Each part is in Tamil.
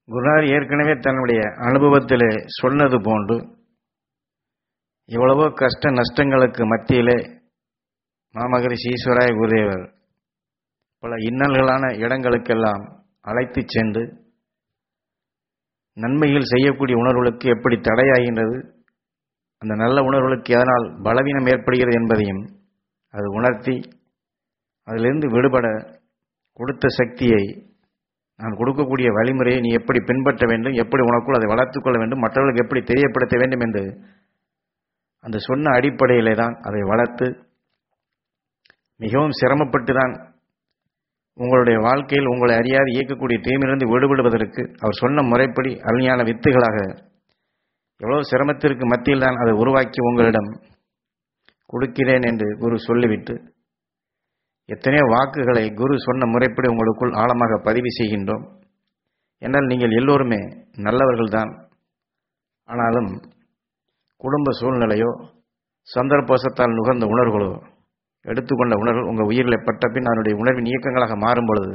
குருநாதர் ஏற்கனவே தன்னுடைய அனுபவத்திலே சொன்னது போன்று எவ்வளவோ கஷ்ட நஷ்டங்களுக்கு மத்தியிலே மாமகரிஷி ஈஸ்வராய குருதேவர் பல இன்னல்களான இடங்களுக்கெல்லாம் அழைத்து சென்று நன்மைகள் செய்யக்கூடிய உணர்வுகளுக்கு எப்படி தடையாகின்றது, அந்த நல்ல உணர்வுகளுக்கு எதனால் பலவீனம் ஏற்படுகிறது என்பதையும் அது உணர்த்தி அதிலிருந்து விடுபட கொடுத்த சக்தியை, நான் கொடுக்கக்கூடிய வழிமுறையை நீ எப்படி பின்பற்ற வேண்டும், எப்படி உனக்குள் அதை வளர்த்துக்கொள்ள வேண்டும், மற்றவர்களுக்கு எப்படி தெரியப்படுத்த வேண்டும் என்று அந்த சொன்ன அடிப்படையிலே தான் அதை வளர்த்து மிகவும் சிரமப்பட்டு தான் உங்களுடைய வாழ்க்கையில் உங்களை அறியாது இயக்கக்கூடிய தீமையிலிருந்து விடுபடுவதற்கு அவர் சொன்ன முறைப்படி அருஞான வித்துகளாக எவ்வளவு சிரமத்திற்கு மத்தியில் தான் அதை உருவாக்கி உங்களிடம் கொடுக்கிறேன் என்று குரு சொல்லிவிட்டு எத்தனையோ வாக்குகளை குரு சொன்ன முறைப்படி உங்களுக்குள் ஆழமாக பதிவு செய்கின்றோம். என்றால் நீங்கள் எல்லோருமே நல்லவர்கள்தான். ஆனாலும் குடும்ப சூழ்நிலையோ சந்தர்ப்பவசத்தால் நுகர்ந்த உணர்வுகளோ எடுத்துக்கொண்ட உணர்வு உங்கள் உயிரில் பட்ட பின் அதனுடைய உணர்வின் இயக்கங்களாக மாறும் பொழுது,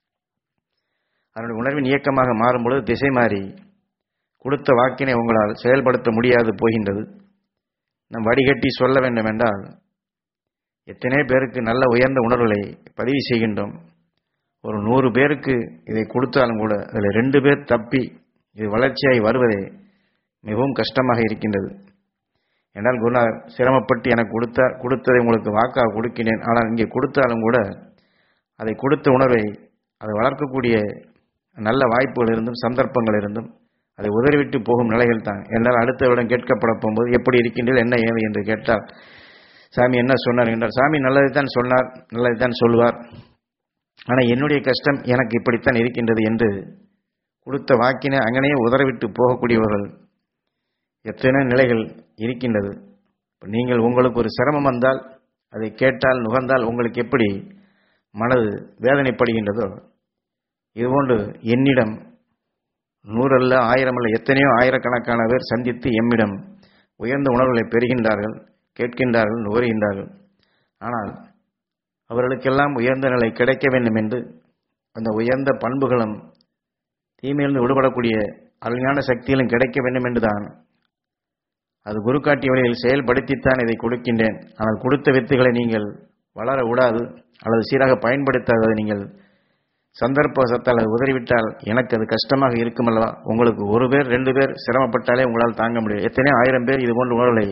அதனுடைய உணர்வின் இயக்கமாக மாறும் பொழுது திசை மாறி கொடுத்த வாக்கினை உங்களால் செயல்படுத்த முடியாது போகின்றது. நம் வடிகட்டி சொல்ல வேண்டும் என்றால் எத்தனை பேருக்கு நல்ல உயர்ந்த உணர்வுகளை பதிவு செய்கின்றோம். ஒரு 100 பேருக்கு இதை கொடுத்தாலும் கூட அதில் 2 பேர் தப்பி இது வளர்ச்சியாகி வருவதே மிகவும் கஷ்டமாக இருக்கின்றது. என்றால் குருநாதர் சிரமப்பட்டு எனக்கு கொடுத்ததை உங்களுக்கு வாக்காக கொடுக்கின்றேன். ஆனால் இங்கே கொடுத்தாலும் கூட அதை கொடுத்த உணர்வை அதை வளர்க்கக்கூடிய நல்ல வாய்ப்புகள் இருந்தும் சந்தர்ப்பங்கள் இருந்தும் அதை உதறிவிட்டு போகும் நிலைகள் தான். என்றால் அடுத்தவிடம் கேட்கப்பட போகும்போது எப்படி இருக்கின்றீர்கள், என்ன ஏது என்று கேட்டால் சாமி என்ன சொன்னார் என்றார். சாமி நல்லதைத்தான் சொன்னார், நல்லதைத்தான் சொல்வார், ஆனால் என்னுடைய கஷ்டம் எனக்கு இப்படித்தான் இருக்கின்றது என்று கொடுத்த வாக்கினை அங்கனையே உதறிவிட்டு போகக்கூடியவர்கள் எத்தனை நிலைகள் இருக்கின்றது. நீங்கள் உங்களுக்கு ஒரு சிரமம் வந்தால் அதை கேட்டால் நுகர்ந்தால் உங்களுக்கு எப்படி மனது வேதனைப்படுகின்றதோ, இதுபோன்று என்னிடம் 100 அல்ல 1000 அல்ல எத்தனையோ ஆயிரக்கணக்கான பேர் சந்தித்து எம்மிடம் உயர்ந்த உணர்வுகளை பெறுகின்றார்கள், கேட்கின்றார்கள், நுகர்கின்றார்கள். ஆனால் அவர்களுக்கெல்லாம் உயர்ந்த நிலை கிடைக்க வேண்டும் என்று அந்த உயர்ந்த பண்புகளும் தீமையிலிருந்து விடுபடக்கூடிய அருஞான சக்திகளும் கிடைக்க வேண்டும் என்றுதான் அது குரு காட்டிய வழியில் செயல்படுத்தித்தான் இதை கொடுக்கின்றேன். ஆனால் கொடுத்த வித்துகளை நீங்கள் வளர விடாது அல்லது சீராக பயன்படுத்தாத நீங்கள் சந்தர்ப்பவசத்தால் அது உதறிவிட்டால் எனக்கு அது கஷ்டமாக இருக்கும் அல்லவா. உங்களுக்கு 1 பேர் 2 பேர் சிரமப்பட்டாலே உங்களால் தாங்க முடியாது. எத்தனை 1000 பேர் இது போன்ற உணர்வுகளை,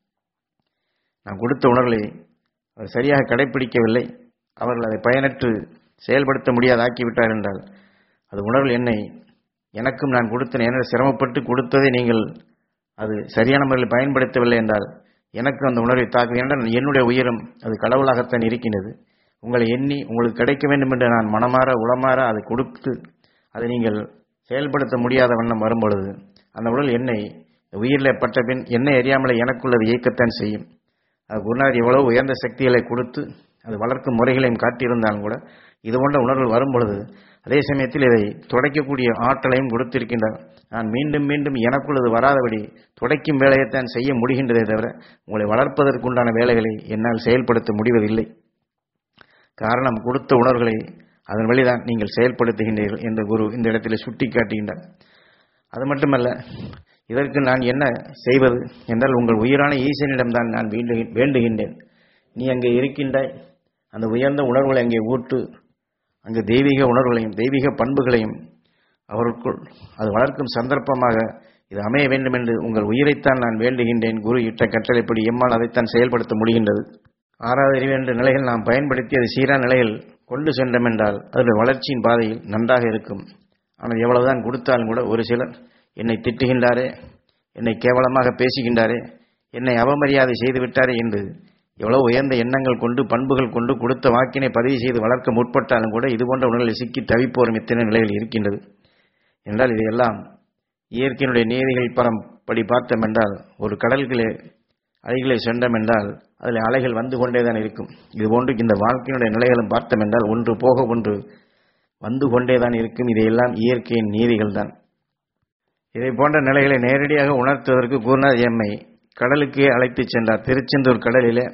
நான் கொடுத்த உணர்வுகளை சரியாக கடைபிடிக்கவில்லை, அவர்கள் அதை பயனற்று செயல்படுத்த முடியாது ஆக்கிவிட்டார் என்றால் அது உணர்வு என்னை எனக்கும் நான் கொடுத்தேன் என சிரமப்பட்டு கொடுத்ததை நீங்கள் அது சரியான முறையில் பயன்படுத்தவில்லை என்றால் எனக்கும் அந்த உணர்வை தாக்கும். என்றால் என்னுடைய உயிரும் அது கடவுளாகத்தான் இருக்கின்றது. உங்களை எண்ணி உங்களுக்கு கிடைக்க வேண்டும் என்று நான் மனமாற உளமாற அதை கொடுத்து அதை நீங்கள் செயல்படுத்த முடியாத வண்ணம் வரும்பொழுது அந்த உடல் என்னை உயிரில் பட்ட பின் என்னை அறியாமலே எனக்குள்ளது இயக்கத்தான் செய்யும். அது குருநாதர் எவ்வளவு உயர்ந்த சக்திகளை கொடுத்து அது வளர்க்கும் முறைகளையும் காட்டியிருந்தாலும் கூட இது போன்ற உணர்வு வரும் பொழுது அதே சமயத்தில் இதை துடைக்கக்கூடிய ஆற்றலையும் கொடுத்திருக்கின்றார். நான் மீண்டும் மீண்டும் எனக்குள் அது வராதபடி துடைக்கும் வேலையைத்தான் செய்ய முடிகின்றதே தவிர உங்களை வளர்ப்பதற்குண்டான வேலைகளை என்னால் செயல்படுத்த முடிவதில்லை. காரணம் கொடுத்த உணர்வுகளை அதன் வழிதான் நீங்கள் செயல்படுத்துகின்றீர்கள் என்று குரு இந்த இடத்தில் சுட்டி காட்டுகின்றார். அது மட்டுமல்ல, இதற்கு நான் என்ன செய்வது என்றால் உங்கள் உயிரான ஈசனிடம்தான் நான் வேண்டுகின்றேன். நீ அங்கே இருக்கின்றாய், அந்த உயர்ந்த உணர்வுகளை அங்கே ஊட்டு, அங்கு தெய்வீக உணர்வுகளையும் தெய்வீக பண்புகளையும் அவருக்குள் அது வளர்க்கும் சந்தர்ப்பமாக இது அமைய வேண்டும் என்று உங்கள் உயிரைத்தான் நான் வேண்டுகின்றேன். குரு இட்ட கட்டளைப்படி எம்மால் அதைத்தான் செயல்படுத்த முடிகின்றது. 6வது அறிவு என்ற நிலையில் நாம் பயன்படுத்தி அது சீரான நிலையில் கொண்டு சென்றோம் என்றால் அதனுடைய வளர்ச்சியின் பாதையில் நன்றாக இருக்கும். ஆனால் எவ்வளவுதான் கொடுத்தாலும் கூட ஒரு சிலர் என்னை திட்டுகின்றாரே, என்னை கேவலமாக பேசுகின்றாரே, என்னை அவமரியாதை செய்துவிட்டாரே என்று எவ்வளவு உயர்ந்த எண்ணங்கள் கொண்டு பண்புகள் கொண்டு கொடுத்த வாக்கினை பதிவு செய்து வளர்க்க முற்பட்டாலும் கூட இதுபோன்ற உணர்வுகளில் சிக்கி தவிப்போரும் இத்தனை நிலையில் இருக்கின்றது. என்றால் இதையெல்லாம் இயற்கையினுடைய நீதிகள் படி பார்த்தோம் என்றால் ஒரு கடல்களே அலைகளை சென்றோம் என்றால் அதில் அலைகள் வந்து கொண்டேதான் இருக்கும். இதுபோன்று இந்த வாழ்க்கையினுடைய நிலைகளும் பார்த்தோம் என்றால் ஒன்று போக ஒன்று வந்து கொண்டேதான் இருக்கும். இதையெல்லாம் இயற்கையின் நீதிகள் தான். இதை போன்ற நிலைகளை நேரடியாக உணர்த்துவதற்கு குருநாதர் எம்மை கடலுக்கே அழைத்து சென்றார். திருச்செந்தூர் கடலிலே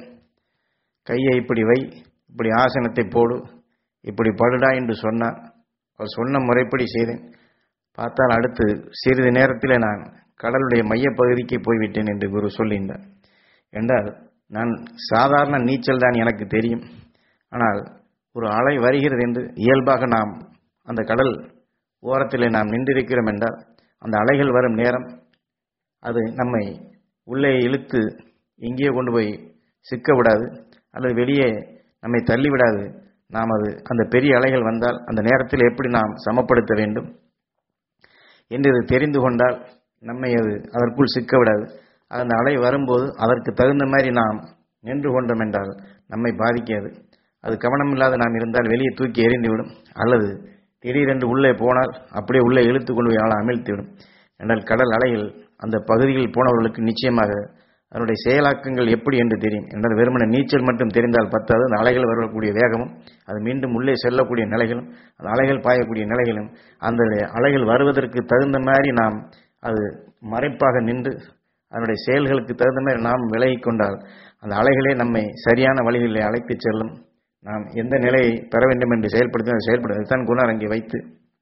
கையை இப்படி வை, இப்படி ஆசனத்தை போடு, இப்படி படுடா என்று சொன்னார். அவர் சொன்ன முறைப்படி செய்தேன். பார்த்தால் அடுத்து சிறிது நேரத்தில் நான் கடலுடைய மையப்பகுதிக்கு போய்விட்டேன் என்று குரு சொல்லியிருந்தார். என்றால் நான் சாதாரண நீச்சல் தான் எனக்கு தெரியும். ஆனால் ஒரு அலை வருகிறது என்று இயல்பாக நாம் அந்த கடல் ஓரத்திலே நாம் நின்றிருக்கிறோம் என்றால் அந்த அலைகள் வரும் நேரம் அது நம்மை உள்ளே இழுத்து எங்கேயோ கொண்டு போய் சிக்க விடாது அல்லது வெளியே நம்மை தள்ளிவிடாது. நாம் அந்த பெரிய அலைகள் வந்தால் அந்த நேரத்தில் எப்படி நாம் சமப்படுத்த வேண்டும் என்று தெரிந்து கொண்டால் நம்மை அதற்குள் சிக்க விடாது. அந்த அலை வரும்போது அதற்கு தகுந்த மாதிரி நாம் நின்று கொண்டோம் என்றால் நம்மை பாதிக்காது. அது கவனமில்லாத நாம் இருந்தால் வெளியே தூக்கி எறிந்துவிடும் அல்லது திடீரென்று உள்ளே போனால் அப்படியே உள்ளே இழுத்து கொண்டு போய் ஆளை அமிழ்த்திவிடும். என்றால் கடல் அலைகள் அந்த பகுதியில் போனவர்களுக்கு நிச்சயமாக அதனுடைய செயலாக்கங்கள் எப்படி என்று தெரியும். என்றால் வெறுமன நீச்சல் மட்டும் தெரிந்தால் பத்தாது. அந்த அலைகள் வரக்கூடிய வேகமும் அது மீண்டும் உள்ளே செல்லக்கூடிய நிலைகளும் அந்த அலைகள் பாயக்கூடிய நிலைகளும் அந்த அலைகள் வருவதற்கு தகுந்த மாதிரி நாம் அது மறைப்பாக நின்று அதனுடைய செயல்களுக்கு தகுந்த மாதிரி நாம் விலகி கொண்டால் அந்த அலைகளே நம்மை சரியான வழிகளில் அழைத்து செல்லும். நாம் எந்த நிலையை பெற வேண்டும் என்று செயல்படுத்த அதுதான் குணர் அங்கே வைத்து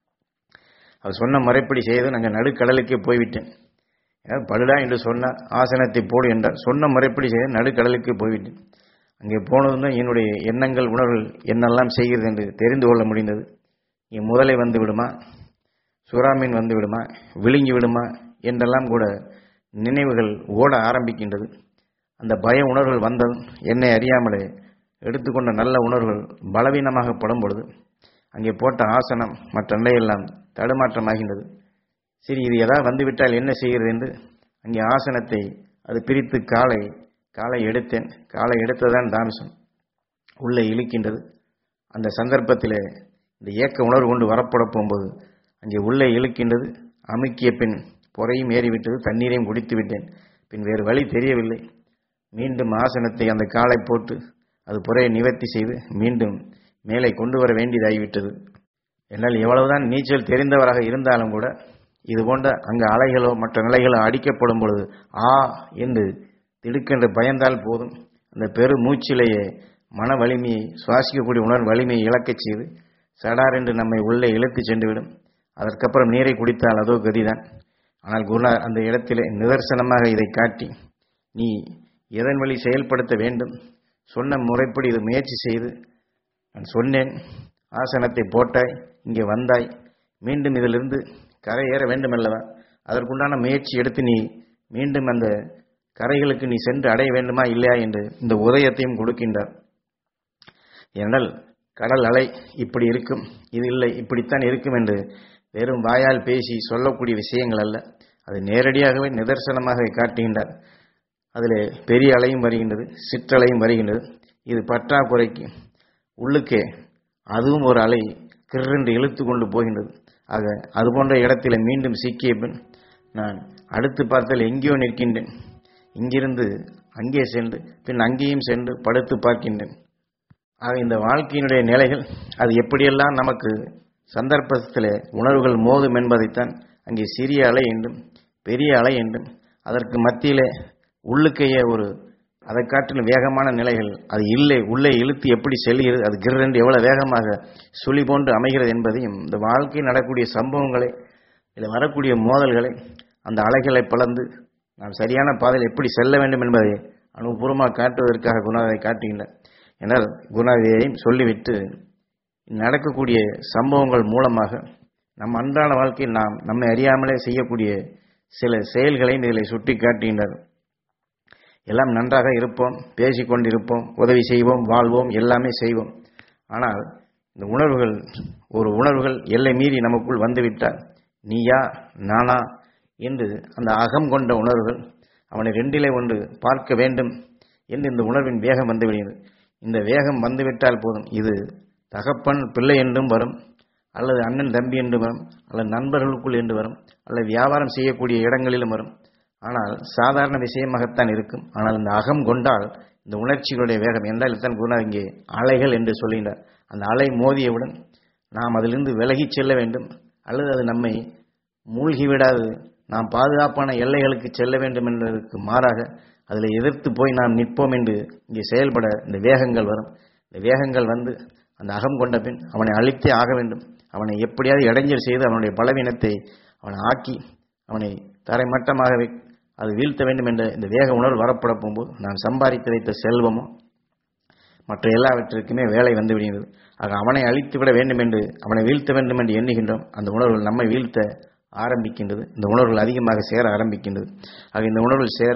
அவர் சொன்ன முறைப்படி செய்து நாங்கள் நடுக்கடலுக்கே போய்விட்டேன். படுடா என்று சொன்ன ஆசனத்தை போடு என்றார். சொன்ன முறைப்படி செய்து நடுக்கடலுக்கு போய்விட்டேன். அங்கே போனதும் தான் என்னுடைய எண்ணங்கள் உணர்வுகள் என்னெல்லாம் செய்கிறது என்று தெரிந்து கொள்ள முடிந்தது. இங்கே முதலை வந்து விடுமா, சுறாமீன் வந்து விடுமா, விழுங்கி விடுமா என்றெல்லாம் கூட நினைவுகள் ஓட ஆரம்பிக்கின்றது. அந்த பய உணர்வுகள் வந்ததும் என்னை அறியாமலே எடுத்துக்கொண்ட நல்ல உணர்வுகள் பலவீனமாக படும் பொழுது அங்கே போட்ட ஆசனம் மற்ற நிலையெல்லாம் தடுமாற்றமாகின்றது. சரி, இது ஏதாவது வந்துவிட்டால் என்ன செய்கிறது என்று அங்கே ஆசனத்தை அது பிரித்து காலை எடுத்தேன். காலை எடுத்ததான் தாமசம் உள்ளே இழுக்கின்றது. அந்த சந்தர்ப்பத்தில் இந்த ஏக்க உணர்வு கொண்டு வரப்பட போகும்போது அங்கே உள்ளே இழுக்கின்றது. அமுக்கிய பின் பொறையும் ஏறிவிட்டது. தண்ணீரையும் குடித்து விட்டேன். பின் வேறு வழி தெரியவில்லை. மீண்டும் ஆசனத்தை அந்த காலை போட்டு அது புறையை நிவர்த்தி செய்து மீண்டும் மேலே கொண்டு வர வேண்டியதாகிவிட்டது. என்னால் எவ்வளவுதான் நீச்சல் தெரிந்தவராக இருந்தாலும் கூட இது போன்ற அங்கு அலைகளோ மற்ற நிலைகளோ அடிக்கப்படும் பொழுது என்று திடுக்கென்று பயந்தால் போதும் அந்த பெரு மூச்சிலேயே மன வலிமையை சுவாசிக்கக்கூடிய உணர்வு வலிமையை இழக்கச் செய்து சடார் என்று நம்மை உள்ளே இழுத்து சென்றுவிடும். அதற்கப்புறம் நீரை குடித்தால் அதோ கதிதான். ஆனால் குருநாதர் அந்த இடத்திலே நிதர்சனமாக இதை காட்டி நீ எதன் வழி செயல்படுத்த வேண்டும் சொன்ன முறைப்படி இது முயற்சி செய்து நான் சொன்னேன். ஆசனத்தை போட்டாய், இங்கே வந்தாய், மீண்டும் இதிலிருந்து கரை ஏற வேண்டும் அல்லவா? அதற்குண்டான முயற்சி எடுத்து நீ மீண்டும் அந்த கரைகளுக்கு நீ சென்று அடைய வேண்டுமா இல்லையா என்று இந்த உதயத்தையும் கொடுக்கின்றார். ஏனென்றால் கடல் அலை இப்படி இருக்கும், இது இல்லை இப்படித்தான் இருக்கும் என்று வெறும் வாயால் பேசி சொல்லக்கூடிய விஷயங்கள் அல்ல. அது நேரடியாகவே நிதர்சனமாக காட்டுகின்றார். அதில் பெரிய அலையும் வருகின்றது, சிற்றலையும் வருகின்றது. இது பற்றாக்குறைக்கு உள்ளுக்கே அதுவும் ஒரு அலை கிரென்று இழுத்து கொண்டு போகின்றது. ஆக அது போன்ற இடத்தில மீண்டும் சிக்கிய பின் நான் அடுத்து பார்த்தால் எங்கேயோ நிற்கின்றேன். இங்கிருந்து அங்கே சென்று பின் அங்கேயும் சென்று படுத்து பார்க்கின்றேன். ஆக இந்த வாழ்க்கையினுடைய நிலைகள் அது எப்படியெல்லாம் நமக்கு சந்தர்ப்பத்தில் உணர்வுகள் மோதும் என்பதைத்தான் அங்கே சிறிய அலை என்றும் பெரிய அலை என்றும் அதற்கு மத்தியிலே உள்ளுக்கையே ஒரு அதை காட்டிலும் வேகமான நிலைகள் அது இல்லை உள்ளே இழுத்து எப்படி செல்கிறது, அது கிரென்று எவ்வளவு வேகமாக சுழி போன்று அமைகிறது என்பதையும் இந்த வாழ்க்கையில் நடக்கக்கூடிய சம்பவங்களை இதில் வரக்கூடிய மோதல்களை அந்த அலைகளை பிளந்து நாம் சரியான பாதையில் எப்படி செல்ல வேண்டும் என்பதை அனுபவபூர்வமாக காட்டுவதற்காக குணாதை காட்டுகின்றார். என்றால் குணாதையையும் சொல்லிவிட்டு நடக்கக்கூடிய சம்பவங்கள் மூலமாக நம் அன்றாட வாழ்க்கையில் நாம் நம்மை அறியாமலே செய்யக்கூடிய சில செயல்களையும் இதில் சுட்டி காட்டுகின்றார். எல்லாம் நன்றாக இருப்போம், பேசிக்கொண்டிருப்போம், உதவி செய்வோம், வாழ்வோம், எல்லாமே செய்வோம். ஆனால் இந்த உணர்வுகள் எல்லை மீறி நமக்குள் வந்துவிட்டால் நீயா நானா என்று அந்த அகம் கொண்ட உணர்வுகள் அவனை ரெண்டிலே ஒன்று பார்க்க வேண்டும் என்று இந்த உணர்வின் வேகம் வந்துவிடுகிறது. இந்த வேகம் வந்துவிட்டால் போதும், இது தகப்பன் பிள்ளை என்றும் வரும், அல்லது அண்ணன் தம்பி என்று வரும், அல்லது நண்பர்களுக்குள் என்று வரும், அல்லது வியாபாரம் செய்யக்கூடிய இடங்களிலும் வரும். ஆனால் சாதாரண விஷயமாகத்தான் இருக்கும். ஆனால் இந்த அகம் கொண்டால் இந்த உணர்ச்சிகளுடைய வேகம் என்றால் தான் குருநாதர் இங்கே அலைகள் என்று சொல்கின்றார். அந்த அலை மோதியவுடன் நாம் அதிலிருந்து விலகி செல்ல வேண்டும், அல்லது அது நம்மை மூழ்கிவிடாது நாம் பாதுகாப்பான எல்லைகளுக்கு செல்ல வேண்டும் என்பதற்கு மாறாக அதில் எதிர்த்து போய் நாம் நிற்போம் என்று இங்கே செயல்பட இந்த வேகங்கள் வரும். இந்த வேகங்கள் வந்து அந்த அகம் கொண்ட பின் அவனை அழித்தே ஆக வேண்டும். அவனை எப்படியாவது இடைஞ்சல் செய்து அவனுடைய பலவீனத்தை அவனை ஆக்கி அவனை தரைமட்டமாகவே அது வீழ்த்த வேண்டும் என்ற இந்த வேக உணர்வு வரப்பட போகும்போது நான் சம்பாதித்து வைத்த செல்வமோ மற்ற எல்லாவற்றிற்குமே வேலை வந்து விடுகிறது. ஆக அவனை அழித்து விட வேண்டும் என்று அவனை வீழ்த்த வேண்டும் என்று எண்ணுகின்றோம். அந்த உணர்வுகள் நம்மை வீழ்த்த ஆரம்பிக்கின்றது. இந்த உணர்வுகள் அதிகமாக சேர ஆரம்பிக்கின்றது. ஆக இந்த உணர்வுகள் சேர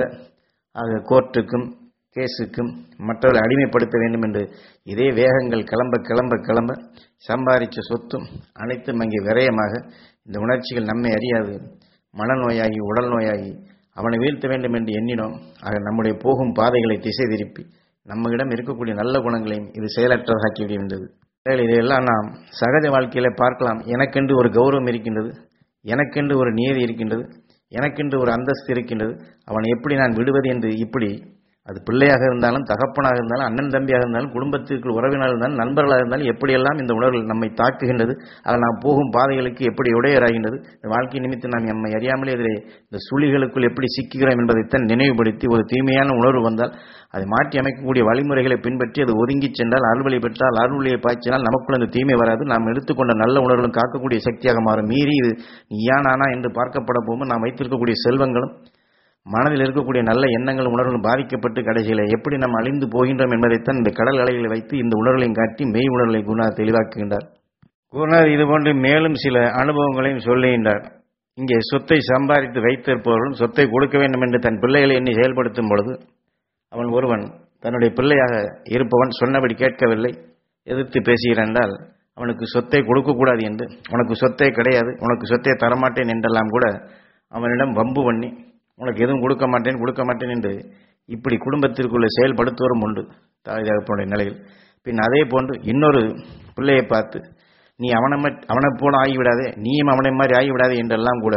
ஆக கோர்ட்டுக்கும் கேஸுக்கும் மற்றவர்களை அடிமைப்படுத்த வேண்டும் என்று இதே வேகங்கள் கிளம்ப கிளம்ப கிளம்ப சம்பாதிச்ச சொத்தும் அனைத்தும் அங்கே விரயமாக இந்த உணர்ச்சிகள் நம்மை அறியாது மனநோயாகி உடல் நோயாகி அவனை வீழ்த்த வேண்டும் என்று எண்ணினோம். ஆக நம்முடைய போகும் பாதைகளை திசை திருப்பி நம்மிடம் இருக்கக்கூடிய நல்ல குணங்களையும் இது செயலற்றதாக்கி விடுகின்றது. இதையெல்லாம் நாம் சகஜ வாழ்க்கையில பார்க்கலாம். எனக்கென்று ஒரு கௌரவம் இருக்கின்றது, எனக்கென்று ஒரு நியதி இருக்கின்றது, எனக்கென்று ஒரு அந்தஸ்து இருக்கின்றது, அவனை எப்படி நான் விடுவது என்று இப்படி அது பிள்ளையாக இருந்தாலும் தகப்பனாக இருந்தாலும் அண்ணன் தம்பியாக இருந்தாலும் குடும்பத்திற்கு உறவினராக இருந்தாலும் நண்பர்களாக இருந்தாலும் எப்படியெல்லாம் இந்த உணர்வுகள் நம்மை தாக்குகின்றது. அதை நாம் போகும் பாதைகளுக்கு எப்படி உடையராகின்றது. இந்த வாழ்க்கை நிமித்தம் நாம் நம்மை அறியாமலே எதிரே இந்த சுழிகளுக்குள் எப்படி சிக்குகிறோம் என்பதைத்தான் நினைவுபடுத்தி ஒரு தீமையான உணர்வு வந்தால் அதை மாற்றி அமைக்கக்கூடிய வழிமுறைகளை பின்பற்றி அது ஒதுங்கி சென்றால் அருள்வழி பெற்றால் அருள்வழியை பாய்ச்சினால் நமக்குள்ள அந்த தீமை வராது. நாம் எடுத்துக்கொண்ட நல்ல உணர்வுகளும் காக்கக்கூடிய சக்தியாக மாறும். மீறி இது நீயானா என்று பார்க்கப்பட போகும்போது நாம் வைத்திருக்கக்கூடிய செல்வங்களும் மனதில் இருக்கக்கூடிய நல்ல எண்ணங்களும் உணர்வுகளும் பாதிக்கப்பட்டு கடைசியில் எப்படி நாம் அழிந்து போகின்றோம் என்பதைத்தான் இந்த கடல் அலைகளை வைத்து இந்த உணர்வுகளையும் காட்டி மெய் உணர்வுகளை குருநாதர் தெளிவாக்குகின்றார். குருநாதர் இதுபோன்று மேலும் சில அனுபவங்களையும் சொல்லுகின்றார். இங்கே சொத்தை சம்பாதித்து வைத்திருப்பவர்களும் சொத்தை கொடுக்க வேண்டும் என்று தன் பிள்ளைகளை எண்ணி செயல்படுத்தும் பொழுது அவன் ஒருவன் தன்னுடைய பிள்ளையாக இருப்பவன் சொன்னபடி கேட்கவில்லை, எதிர்த்து பேசுகிறான் என்றால் அவனுக்கு சொத்தை கொடுக்கக்கூடாது என்று, உனக்கு சொத்தே கிடையாது, உனக்கு சொத்தை தரமாட்டேன் என்றெல்லாம் கூட அவனிடம் வம்பு பண்ணி உனக்கு எதுவும் கொடுக்க மாட்டேன் என்று இப்படி குடும்பத்திற்குள்ள செயல்படுத்துவரும் உண்டு தாய் தகப்பனுடைய நிலையில். பின் அதே போன்று இன்னொரு பிள்ளையை பார்த்து நீ அவனை போல ஆகிவிடாதே, நீயும் அவனை மாதிரி ஆகிவிடாதே என்றெல்லாம் கூட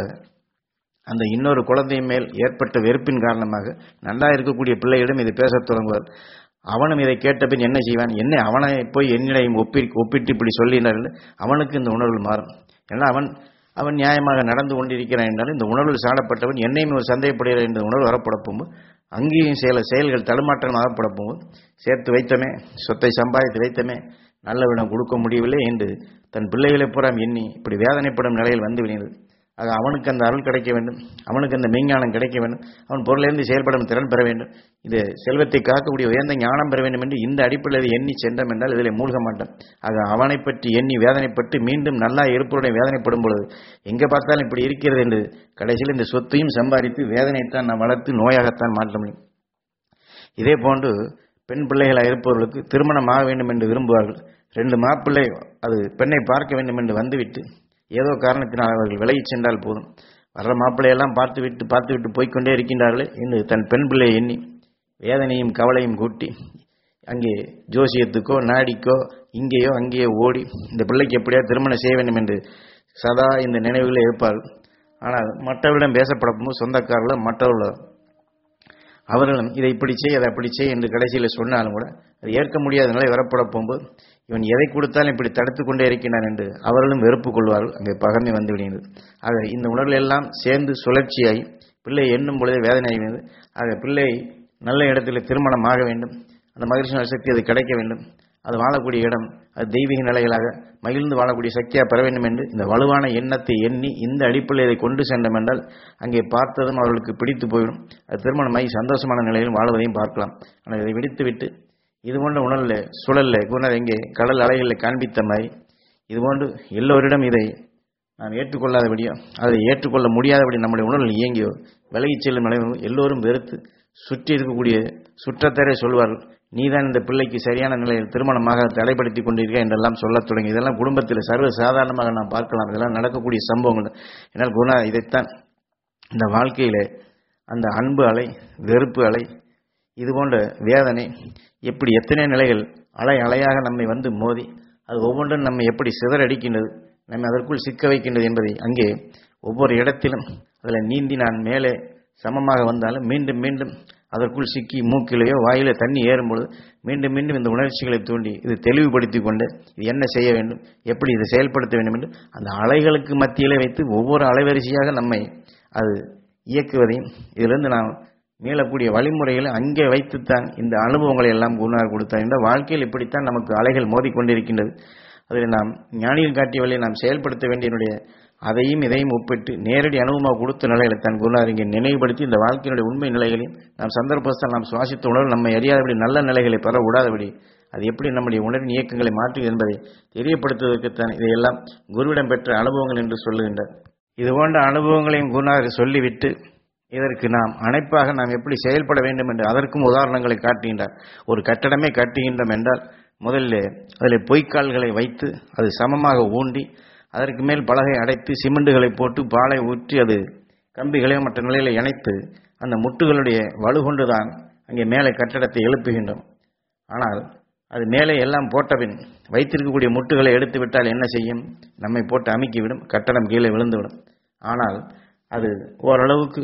அந்த இன்னொரு குழந்தையின் மேல் ஏற்பட்ட வெறுப்பின் காரணமாக நல்லா இருக்கக்கூடிய பிள்ளையிடம் இதை பேசத் தொடங்குவார். அவனும் இதை கேட்ட பின் என்ன செய்வான், என்ன அவனை போய் என்னிடையும் ஒப்பிட்டு இப்படி சொல்லினார் என்று அவனுக்கு இந்த உணர்வு மாறும். ஏன்னா அவன் நியாயமாக நடந்து கொண்டிருக்கிறான் என்றாலும் இந்த உணர்வில் சாடப்பட்டவன் என்னையும் ஒரு சந்தேகப்படுகிறார் என்ற உணர்வு வரப்படப்போம் அங்கேயும் சில செயல்கள் தடுமாற்றமாக படப்போம். சேர்த்து வைத்தமே, சொத்தை சம்பாதித்து வைத்தமே, நல்ல விடம் கொடுக்க முடியவில்லை என்று தன் பிள்ளைகளை பூரா எண்ணி இப்படி வேதனைப்படும் நிலையில் வந்து விடுகிறது. ஆக அவனுக்கு அந்த அருள் கிடைக்க வேண்டும், அவனுக்கு அந்த மெய்ஞானம் கிடைக்க வேண்டும், அவன் பொருளிலிருந்து செயல்படும் திறன் பெற வேண்டும், இது செல்வத்தை காக்கக்கூடிய உயர்ந்த ஞானம் பெற வேண்டும் என்று இந்த அடிப்படையில் எண்ணி சென்றோம் என்றால் இதில் மூழ்க மாட்டான். ஆக அவனை பற்றி எண்ணி வேதனைப்பட்டு மீண்டும் நல்லா இருப்பவருடைய வேதனைப்படும் பொழுது எங்கே பார்த்தாலும் இப்படி இருக்கிறது என்று கடைசியில் இந்த சொத்தையும் சம்பாதித்து வேதனைத்தான் நாம் வளர்த்து நோயாகத்தான் மாற்ற முடியும். இதே போன்று பெண் பிள்ளைகளாக இருப்பவர்களுக்கு திருமணம் ஆக வேண்டும் என்று விரும்புவார்கள். 2 மாப்பிள்ளை அது பெண்ணை பார்க்க வேண்டும் என்று வந்துவிட்டு ஏதோ காரணத்தினால் அவர்கள் விலகிச் சென்றால் போதும், வர்ற மாப்பிள்ளையெல்லாம் பார்த்துவிட்டு போய்கொண்டே இருக்கின்றார்களே என்று தன் பெண் பிள்ளையை எண்ணி வேதனையும் கவலையும் கூட்டி அங்கே ஜோசியத்துக்கோ நாடிக்கோ இங்கேயோ அங்கேயோ ஓடி இந்த பிள்ளைக்கு எப்படியா திருமணம் செய்ய வேண்டும் என்று சதா இந்த நினைவுகளே இருப்பார்கள். ஆனால் மற்றவர்களிடம் பேசப்படும் சொந்தக்காரர்களும் மற்றவர்களும் அவர்களும் இதை இப்படி செய் அதை அப்படி செய் என்று கடைசியில் சொன்னாலும் கூட அது ஏற்க முடியாத நிலை வரப்பட போகும்போது இவன் எதை கொடுத்தாலும் இப்படி தடுத்து கொண்டே இருக்கின்றான் என்று அவர்களும் வெறுப்பு கொள்வார்கள். அங்கே பகர்ந்து வந்து விடுகிறது. ஆக இந்த உணர்வுகள் எல்லாம் சேர்ந்து சுழற்சியாகி பிள்ளை எண்ணும் பொழுதே வேதனை ஆகிறது. ஆக பிள்ளை நல்ல இடத்துல திருமணம் ஆக வேண்டும், அந்த மகிழ்ச்சி சக்தி அது கிடைக்க வேண்டும், அது வாழக்கூடிய இடம் அது தெய்வீக நிலைகளாக மகிழ்ந்து வாழக்கூடிய சக்தியாக பெற வேண்டும் என்று இந்த வலுவான எண்ணத்தை எண்ணி இந்த அடிப்படையில் இதை கொண்டு சென்றோம் என்றால் அங்கே பார்த்ததும் அவர்களுக்கு பிடித்து போயிடும். அது திருமணமாகி சந்தோஷமான நிலையில் வாழ்வதையும் பார்க்கலாம். ஆனால் இதை விடுத்துவிட்டு இதுபோன்ற உணர்வில் சுழல்ல குணர் எங்கே கடல் அலைகளில் காண்பித்த மாதிரி இதுபோன்று எல்லோரிடம் இதை நாம் ஏற்றுக்கொள்ளாதபடியோ அதை ஏற்றுக்கொள்ள முடியாதபடி நம்முடைய உணர்வில் இயங்கியோ விலகிச் செல்லும் நிலை எல்லோரும் வெறுத்து சுற்றி இருக்கக்கூடிய சுற்றத்தாரே சொல்வார்கள், நீதான் இந்த பிள்ளைக்கு சரியான நிலையில் திருமணமாக தடைப்படுத்தி கொண்டிருக்க என்றெல்லாம் சொல்லத் தொடங்கி இதெல்லாம் குடும்பத்தில் சர்வ சாதாரணமாக நாம் பார்க்கலாம். இதெல்லாம் நடக்கக்கூடிய சம்பவங்கள். ஏன்னால் குணா இதைத்தான் இந்த வாழ்க்கையிலே அந்த அன்பு அலை வெறுப்பு அலை இதுபோன்ற வேதனை எப்படி எத்தனை நிலைகள் அலையாக நம்மை வந்து மோதி அது ஒவ்வொன்றும் நம்மை எப்படி சிதறடிக்கின்றது, நம்மை அதற்குள் சிக்க வைக்கின்றது என்பதை அங்கே ஒவ்வொரு இடத்திலும் அதில் நீந்தி நான் மேலே சமமாக வந்தாலும் மீண்டும் மீண்டும் அதற்குள் சிக்கி மூக்கிலேயோ வாயிலே தண்ணி ஏறும்பொழுது மீண்டும் மீண்டும் இந்த உணர்ச்சிகளை தூண்டி இது தெளிவுபடுத்தி கொண்டு இது என்ன செய்ய வேண்டும், எப்படி இதை செயல்படுத்த வேண்டும் என்று அந்த அலைகளுக்கு மத்தியிலே வைத்து ஒவ்வொரு அலைவரிசையாக நம்மை அது இயக்குவதையும் இதிலிருந்து நாம் மீளக்கூடிய வழிமுறைகளை அங்கே வைத்துத்தான் இந்த அனுபவங்களை எல்லாம் குருநாதர் கொடுத்தார். இந்த வாழ்க்கையில் இப்படித்தான் நமக்கு அலைகள் மோதிக்கொண்டிருக்கின்றது. அதில் நாம் ஞானியில் காட்டிய வழியை நாம் செயல்படுத்த வேண்டியனுடைய அதையும் இதையும் ஒப்பிட்டு நேரடி அனுபவமாக கொடுத்த நிலைகளை தன் குருநாதர் இங்கே நினைவுபடுத்தி இந்த வாழ்க்கையினுடைய உண்மை நிலைகளையும் நாம் சந்தர்ப்பத்தால் நாம் சுவாசித்த உணர்வு நம்மை அறியாதபடி நல்ல நிலைகளை பெற விடாதபடி அது எப்படி நம்முடைய உணர்வின் இயக்கங்களை மாற்றும் என்பதை தெரியப்படுத்துவதற்குத்தான் இதையெல்லாம் குருவிடம் பெற்ற அனுபவங்கள் என்று சொல்லுகின்றார். இது போன்ற அனுபவங்களையும் குருநாதர் சொல்லிவிட்டு இதற்கு நாம் அணைப்பாக நாம் எப்படி செயல்பட வேண்டும் என்று அதற்கும் உதாரணங்களை காட்டுகின்றார். ஒரு கட்டடமே கட்டுகின்றோம் என்றால் முதலில் அதில் பொய்க்கால்களை வைத்து அது சமமாக ஊண்டி அதற்கு மேல் பலகை அடைத்து சிமெண்டுகளை போட்டு பாலை ஊற்றி அது கம்பிகளையும் மற்ற நிலையில இணைத்து அந்த முட்டுகளுடைய வலுகொண்டுதான் அங்கே மேலே கட்டடத்தை எழுப்புகின்றோம். ஆனால் அது மேலே எல்லாம் போட்டபின் வைத்திருக்கக்கூடிய முட்டுகளை எடுத்து விட்டால் என்ன செய்யும்? நம்மை போட்டு அமுக்கிவிடும், கட்டடம் கீழே விழுந்துவிடும். ஆனால் அது ஓரளவுக்கு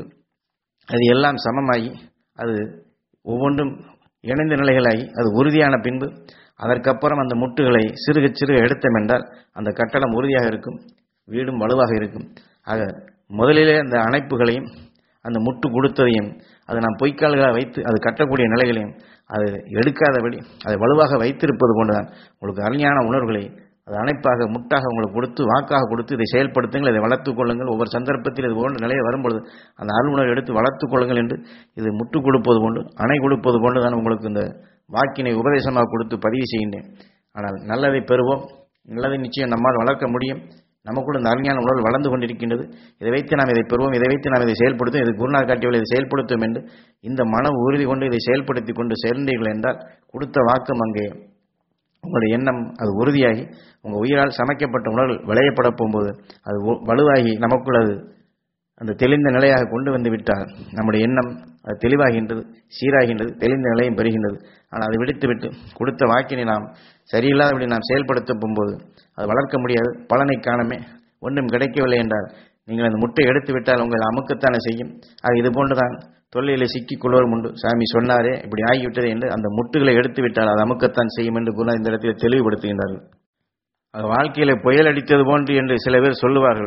அது எல்லாம் சமமாகி அது ஒவ்வொன்றும் இணைந்த நிலைகளாகி அது உறுதியான பின்பு அதற்கப்புறம் அந்த முட்டுகளை சிறுக சிறுக எடுத்தோம் என்றால் அந்த கட்டடம் உறுதியாக இருக்கும், வீடும் வலுவாக இருக்கும். ஆக முதலிலே அந்த அணைப்புகளையும் அந்த முட்டு கொடுத்ததையும் அதை நாம் பொய்க்கால்களாக வைத்து அது கட்டக்கூடிய நிலைகளையும் அது எடுக்காதபடி அதை வலுவாக வைத்திருப்பது போன்றுதான் உங்களுக்கு அருமையான உணர்வுகளை அது அணைப்பாக முட்டாக உங்களுக்கு கொடுத்து வாக்காக கொடுத்து இதை செயல்படுத்துங்கள், இதை வளர்த்துக் கொள்ளுங்கள். ஒவ்வொரு சந்தர்ப்பத்தில் இது போன்ற நிலையை வரும்பொழுது அந்த அருள் உணர்வை எடுத்து வளர்த்துக் கொள்ளுங்கள் என்று இது முட்டு கொடுப்பது போன்று அணை கொடுப்பது போன்று தான் உங்களுக்கு இந்த வாக்கினை உபதேசமாக கொடுத்து பதிவு செய்கின்றேன். ஆனால் நல்லதை பெறுவோம், நல்லதை நிச்சயம் நம்மால் வளர்க்க முடியும். நமக்குள்ள இந்த அருமையான உணர்வு வளர்ந்து கொண்டிருக்கின்றது. இதை வைத்து நாம் இதை பெறுவோம், இதை வைத்து நாம் இதை செயல்படுத்தும், இது குருநாதர் காட்டியவர்கள் இதை செயல்படுத்தும் என்று இந்த மன உறுதி கொண்டு இதை செயல்படுத்தி கொண்டு சேர்ந்தீர்கள் என்றால் கொடுத்த வாக்கம் அங்கே உங்களுடைய எண்ணம் அது உறுதியாகி உங்கள் உயிரால் சமைக்கப்பட்ட உணர்வு விளையப்பட போகும்போது அது வலுவாகி நமக்குள் அது அந்த தெளிந்த நிலையாக கொண்டு வந்து விட்டால் நம்முடைய எண்ணம் அது தெளிவாகின்றது, சீராகின்றது, தெளிந்த நிலையும் பெறுகின்றது. ஆனால் அதை விடுத்துவிட்டு கொடுத்த வாக்கினை நாம் சரியில்லாதபடி நாம் செயல்படுத்த போகும்போது அது வளர்க்க முடியாது. பலனை காணமே ஒன்றும் கிடைக்கவில்லை என்றால் நீங்கள் அந்த முட்டை எடுத்து விட்டால் உங்களை அமுக்கத்தானே செய்யும். ஆக இது போன்றுதான் தொல்லையிலே சிக்கிக் கொள்வரும் உண்டு. சாமி சொன்னாரே இப்படி ஆகிவிட்டது என்று அந்த முட்டுகளை எடுத்து விட்டால் அது அமுக்கத்தான் செய்யும் என்று குருநாதர் இந்த இடத்தில் தெளிவுபடுத்துகின்றார்கள். அது வாழ்க்கையிலே புயல் அடித்தது போன்று என்று சில பேர் சொல்லுவார்கள்.